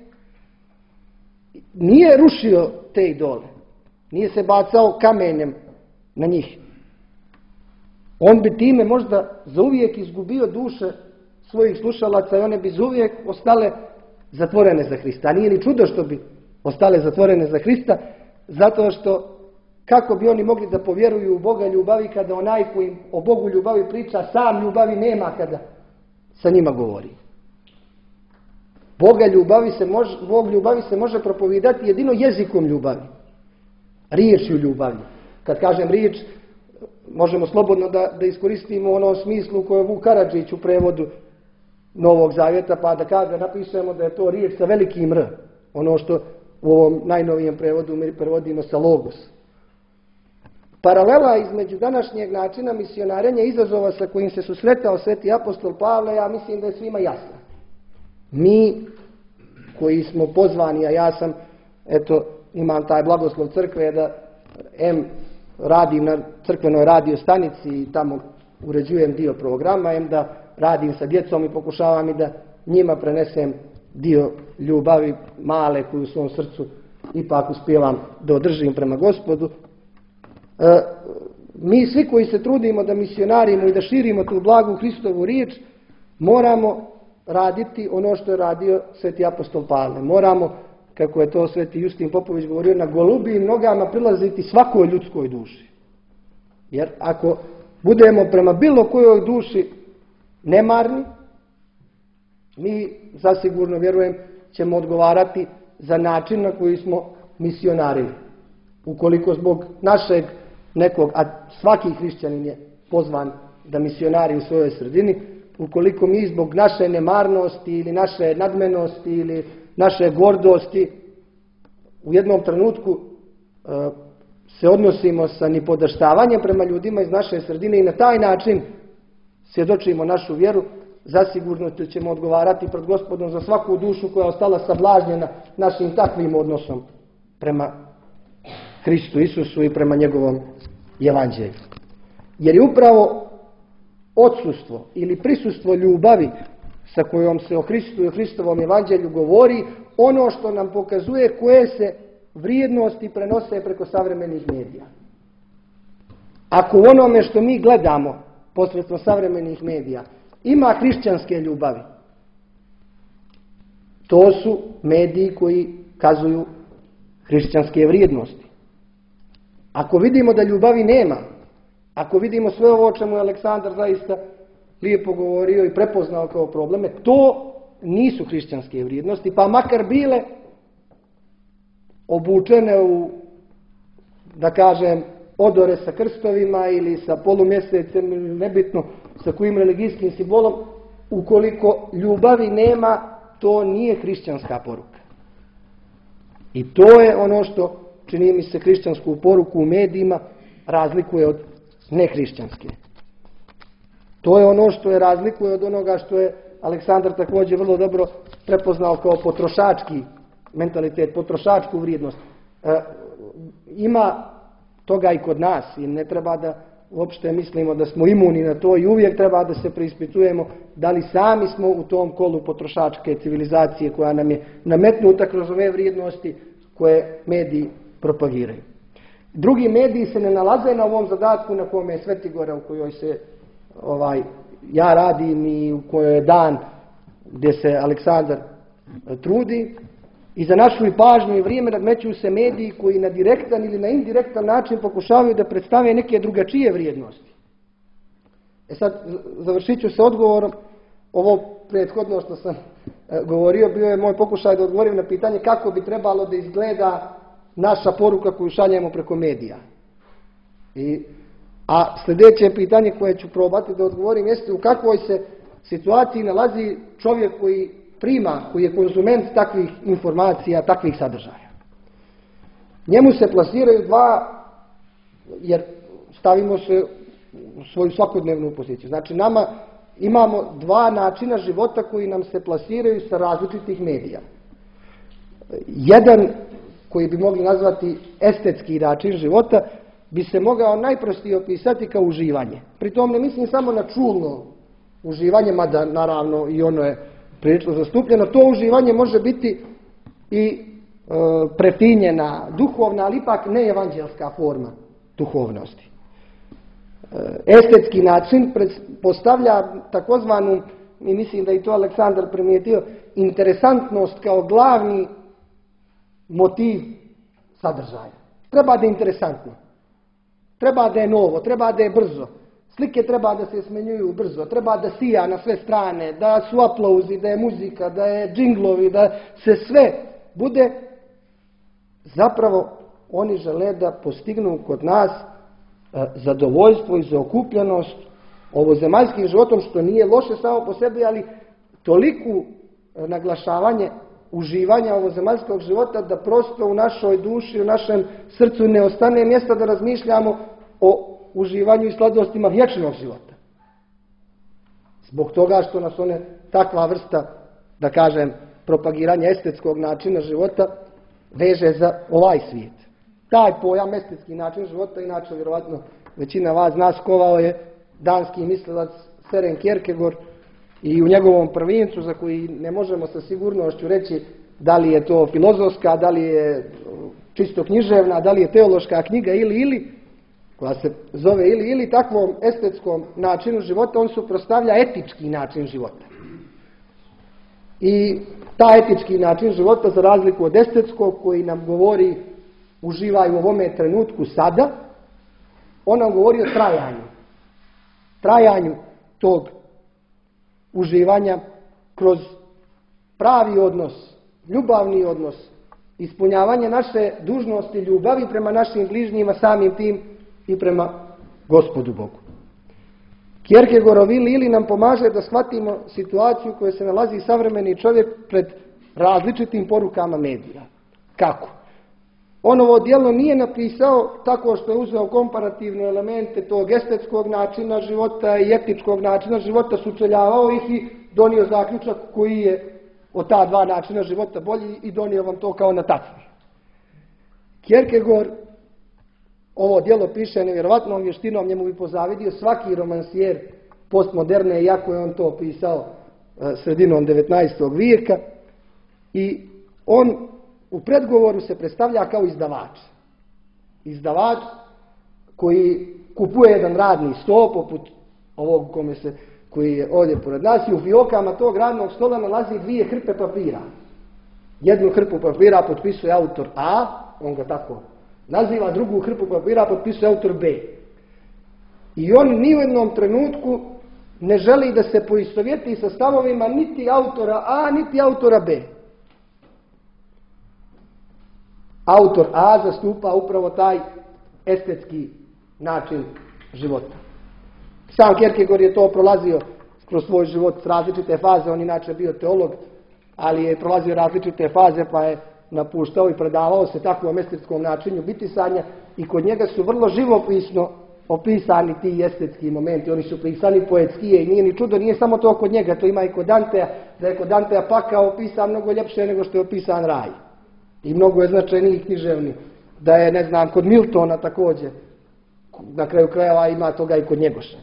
nije rušio te idole. Nije se bacao kamenjem na njih. On bi time možda zauvijek izgubio duše svojih slušalaca i one bi zauvijek ostale zatvorene za Hrista. A nije ni čudo što bi ostale zatvorene za Hrista, zato što kako bi oni mogli da povjeruju u Boga ljubavi kada onaj koji im o Bogu ljubavi priča sam ljubavi nema kada sa njima govori. Bog ljubavi se može propovijedati jedino jezikom ljubavi, riječju ljubavi. Kad kažem riječ, možemo slobodno da iskoristimo u onom smislu koje je Vuk Karadžić u prevodu Novog Zavjeta, pa da napišemo da je to riječ sa velikim R. Ono što u ovom najnovijem prevodu mi prevodimo sa logos. Paralela između današnjeg načina misionarenja i izazova sa kojim se susretao sveti apostol Pavle, ja mislim da je svima jasna. Mi koji smo pozvani, a ja sam, imam taj blagoslov crkve da radim na crkvenoj radio stanici i tamo uređujem dio programa, da radim sa djecom i pokušavam i da njima prenesem dio ljubavi male koju u svom srcu ipak uspijevam da održim prema Gospodu. Mi svi koji se trudimo da misionarimo i da širimo tu blagu Hristovu riječ, moramo raditi ono što je radio sveti apostol Pavle. Moramo, kako je to sveti Justin Popović govorio, na golubijim nogama prilaziti svakoj ljudskoj duši. Jer ako budemo prema bilo kojoj duši nemarni, mi zasigurno, vjerujem, ćemo odgovarati za način na koji smo misionarili. Ukoliko zbog našeg nekog, a svaki hrišćanin je pozvan da misionari u svojoj sredini, ukoliko mi zbog naše nemarnosti ili naše nadmenosti ili naše gordosti u jednom trenutku se odnosimo sa nipodaštavanjem prema ljudima iz naše sredine i na taj način svjedočimo našu vjeru, zasigurno ćemo odgovarati pred Gospodom za svaku dušu koja je ostala sablažnjena našim takvim odnosom prema Hristu Isusu i prema njegovom evanđelju. Jer je upravo odsustvo ili prisustvo ljubavi sa kojom se o Hristu i o Hristovom evanđelju govori ono što nam pokazuje koje se vrijednosti prenose preko savremenih medija. Ako u onome što mi gledamo posredstvom savremenih medija ima hrišćanske ljubavi, to su mediji koji kazuju hrišćanske vrijednosti. Ako vidimo da ljubavi nema, ako vidimo sve ovo o čemu je Aleksandar zaista lijepo govorio i prepoznao kao probleme, to nisu hrišćanske vrijednosti, pa makar bile obučene u, da kažem, odore sa krstovima ili sa polumjesecem ili nebitno sa kojim religijskim simbolom, ukoliko ljubavi nema, to nije hrišćanska poruka. I to je ono što, čini mi se, hrišćansku poruku u medijima razlikuje od nehrišćanske. To je ono što je razlikuje od onoga što je Aleksandar također vrlo dobro prepoznao kao potrošački mentalitet, potrošačku vrijednost. Ima toga i kod nas i ne treba da uopšte mislimo da smo imuni na to i uvijek treba da se preispitujemo da li sami smo u tom kolu potrošačke civilizacije koja nam je nametnuta kroz ove vrijednosti koje mediji propagiraju. Drugi mediji se ne nalaze na ovom zadatku na kome je Svetigora, u kojoj se ja radim i u kojoj je dan gdje se Aleksandar trudi. I za našu i pažnju i vrijeme nadmećuju se mediji koji na direktan ili na indirektan način pokušavaju da predstave neke drugačije vrijednosti. Sad, završit ću se odgovorom. Ovo prethodno što sam govorio bio je moj pokušaj da odgovorim na pitanje kako bi trebalo da izgleda naša poruka koju šaljemo preko medija. A sljedeće pitanje koje ću probati da odgovorim jeste u kakvoj se situaciji nalazi čovjek koji prima, koji je konzument takvih informacija, takvih sadržaja. Njemu se plasiraju dva, jer stavimo se u svoju svakodnevnu poziciju. Znači, nama imamo dva načina života koji nam se plasiraju sa različitih medija. Jedan, koji bi mogli nazvati estetski način života, bi se mogao najprostije opisati kao uživanje. Pritom ne mislim samo na čulno uživanje, mada naravno i ono je prilično zastupljeno. To uživanje može biti i prefinjena, duhovna, ali ipak ne evanđelska forma duhovnosti. Estetski način postavlja takozvanu, i mislim da je to Aleksandar primijetio, interesantnost kao glavni motiv sadržaja. Treba da je interesantno, treba da je novo, treba da je brzo. Slike treba da se smenjuju brzo, treba da sija na sve strane, da su aplauzi, da je muzika, da je džinglovi, da se sve bude. Zapravo oni žele da postignu kod nas zadovoljstvo i zaokupljenost ovozemaljskim životom, što nije loše samo po sebi, ali toliku naglašavanje uživanja ovozemaljskog života da prosto u našoj duši, u našem srcu ne ostane mjesta da razmišljamo o uživanju i sladostima vječnog života. Zbog toga što nas one takva vrsta, da kažem, propagiranja estetskog načina života veže za ovaj svijet. Taj pojam estetski način života, inače vjerovatno većina vas zna, skovao je danski mislilac Søren Kierkegaard i u njegovom prvincu, za koji ne možemo sa sigurnošću reći da li je to filozofska, da li je čisto književna, da li je teološka knjiga ili, koja se zove ili takvom estetskom načinu života, on suprotstavlja etički način života. I taj etički način života, za razliku od estetskog koji nam govori uživaj u ovome trenutku sada, on nam govori o trajanju tog uživanja kroz pravi odnos, ljubavni odnos, ispunjavanje naše dužnosti ljubavi prema našim bližnjima, samim tim i prema Gospodu Bogu. Kierkegaardov ili nam pomaže da shvatimo situaciju u kojoj se nalazi savremeni čovjek pred različitim porukama medija. Kako? On ovo djelo nije napisao tako što je uzeo komparativne elemente tog estetskog načina života i etičkog načina života, sučeljavao ih i donio zaključak koji je od ta dva načina života bolji i donio vam to kao na tacni. Kierkegaard ovo djelo piše nevjerovatnom vještinom, njemu bi pozavidio svaki romansijer postmoderne, iako je on to pisao sredinom 19. vijeka. I on u predgovoru se predstavlja kao izdavač. Izdavač koji kupuje jedan radni sto, poput ovog koji je ovdje pored nas, i u fijokama tog radnog stola nalazi 2 hrpe papira. Jednu hrpu papira potpisuje autor A, on ga tako naziva, drugu hrpu papira potpisuje autor B. I on ni u jednom trenutku ne želi da se poistovjeti sa stavovima niti autora A, niti autora B. Autor A zastupa upravo taj estetski način života. Sam Kierkegaard je to prolazio kroz svoj život s različite faze, on inače bio teolog, ali je prolazio različite faze pa je napuštao i predavao se takvom estetskom načinu bitisanja i kod njega su vrlo živopisno opisani ti estetski momenti, oni su pisani poetskije i nije ni čudo, nije samo to kod njega, to ima i kod Dantea, da je kod Dantea pakao opisan mnogo ljepše nego što je opisan raj. I mnogo je značajniji književni. Da je, ne znam, kod Miltona također, na kraju krajeva ima toga i kod Njegoša.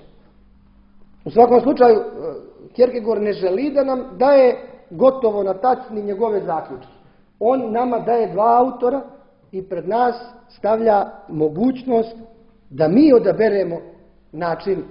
U svakom slučaju, Kierkegaard ne želi da nam daje gotovo na tacni njegove zaključke. On nama daje dva autora i pred nas stavlja mogućnost da mi odaberemo način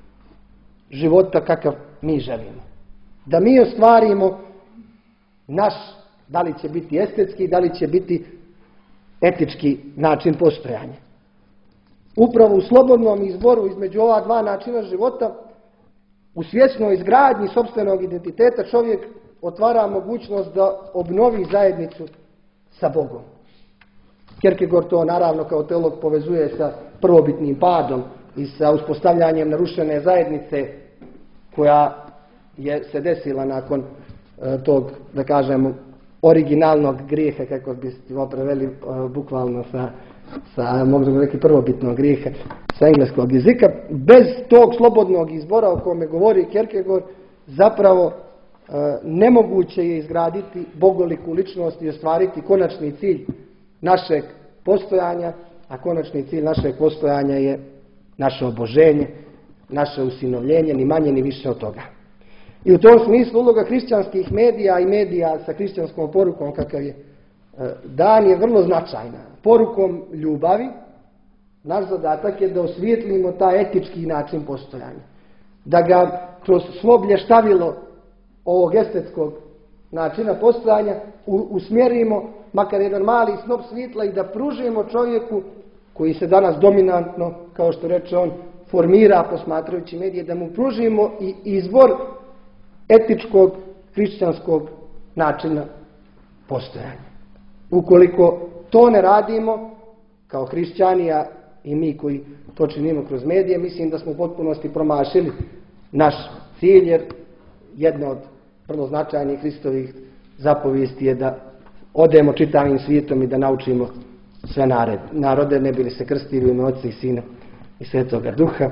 života kakav mi želimo. Da mi ostvarimo naš, da li će biti estetski, da li će biti etički način postojanja. Upravo u slobodnom izboru između ova dva načina života, u svjesnoj izgradnji sopstvenog identiteta čovjek otvara mogućnost da obnovi zajednicu sa Bogom. Kierkegaard to naravno kao teolog povezuje sa prvobitnim padom i sa uspostavljanjem narušene zajednice koja je se desila nakon tog, da kažemo, originalnog grijeha, kako bi smo preveli bukvalno sa mogu da neki prvobitnog grijeha sa engleskog jezika. Bez tog slobodnog izbora o kome govori Kierkegaard, zapravo nemoguće je izgraditi bogoliku ličnost i ostvariti konačni cilj našeg postojanja, a konačni cilj našeg postojanja je naše oboženje, naše usinovljenje, ni manje ni više od toga. I u tom smislu uloga hrišćanskih medija i medija sa hrišćanskom porukom kakav je dan je vrlo značajna. Porukom ljubavi naš zadatak je da osvijetlimo taj etički način postojanja. Da ga kroz svo blještavilo ovog estetskog načina postojanja usmjerimo makar jedan mali snop svjetla i da pružimo čovjeku koji se danas dominantno, kao što reče on, formira posmatrajući medije, da mu pružimo i izbor etičkog hrišćanskog načina postojanja. Ukoliko to ne radimo kao hrišćanija i mi koji to činimo kroz medije, mislim da smo u potpunosti promašili naš cilj, jer jedna od vrlo značajnih Hristovih zapovijesti je da odemo čitavim svijetom i da naučimo sve narode, ne bili se krstili u ime Oca i Sina i Svetoga Duha.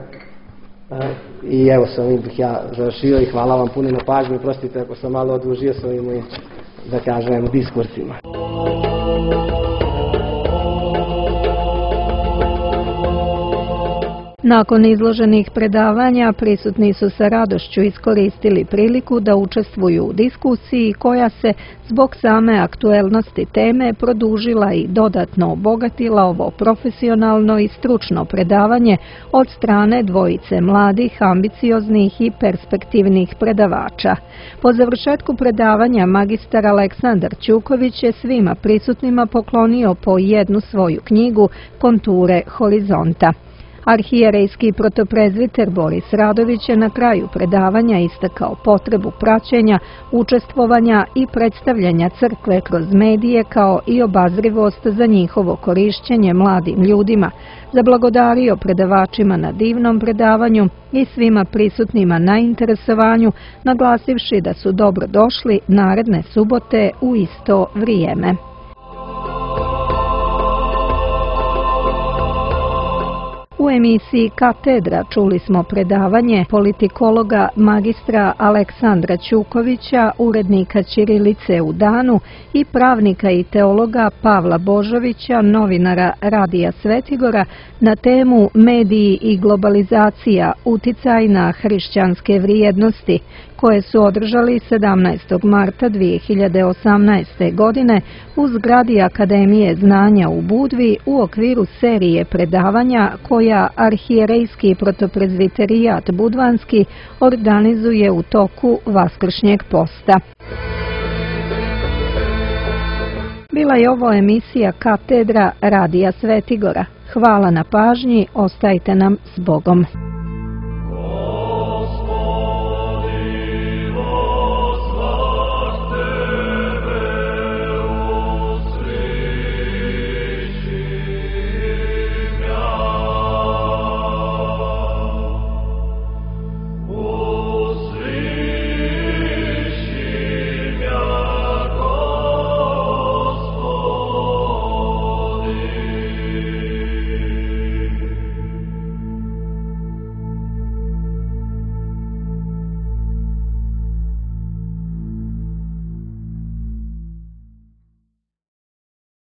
I evo, sa ovim bih ja završio i hvala vam puno na pažnju. Prostite ako sam malo odužio s ovim mojim, da kažem, diskursima. Nakon izloženih predavanja, prisutni su sa radošću iskoristili priliku da učestvuju u diskusiji koja se zbog same aktuelnosti teme produžila i dodatno obogatila ovo profesionalno i stručno predavanje od strane dvojice mladih, ambicioznih i perspektivnih predavača. Po završetku predavanja magistar Aleksandar Ćuković je svima prisutnima poklonio po jednu svoju knjigu Konture horizonta. Arhijerejski protoprezviter Boris Radović je na kraju predavanja istakao potrebu praćenja, učestvovanja i predstavljanja crkve kroz medije kao i obazrivost za njihovo korišćenje mladim ljudima, zablagodario predavačima na divnom predavanju i svima prisutnima na interesovanju, naglasivši da su dobro došli naredne subote u isto vrijeme. U emisiji Katedra čuli smo predavanje politikologa magistra Aleksandra Ćukovića, urednika Ćirilice u danu, i pravnika i teologa Pavla Božovića, novinara Radija Svetigora, na temu Mediji i globalizacija, uticaj na hrišćanske vrijednosti, koje su održali 17. marta 2018. godine u zgradi Akademije znanja u Budvi u okviru serije predavanja koja Arhijerejski protoprezviterijat Budvanski organizuje u toku Vaskršnjeg posta. Bila je ovo emisija Katedra Radija Svetigora. Hvala na pažnji, ostajte nam s Bogom.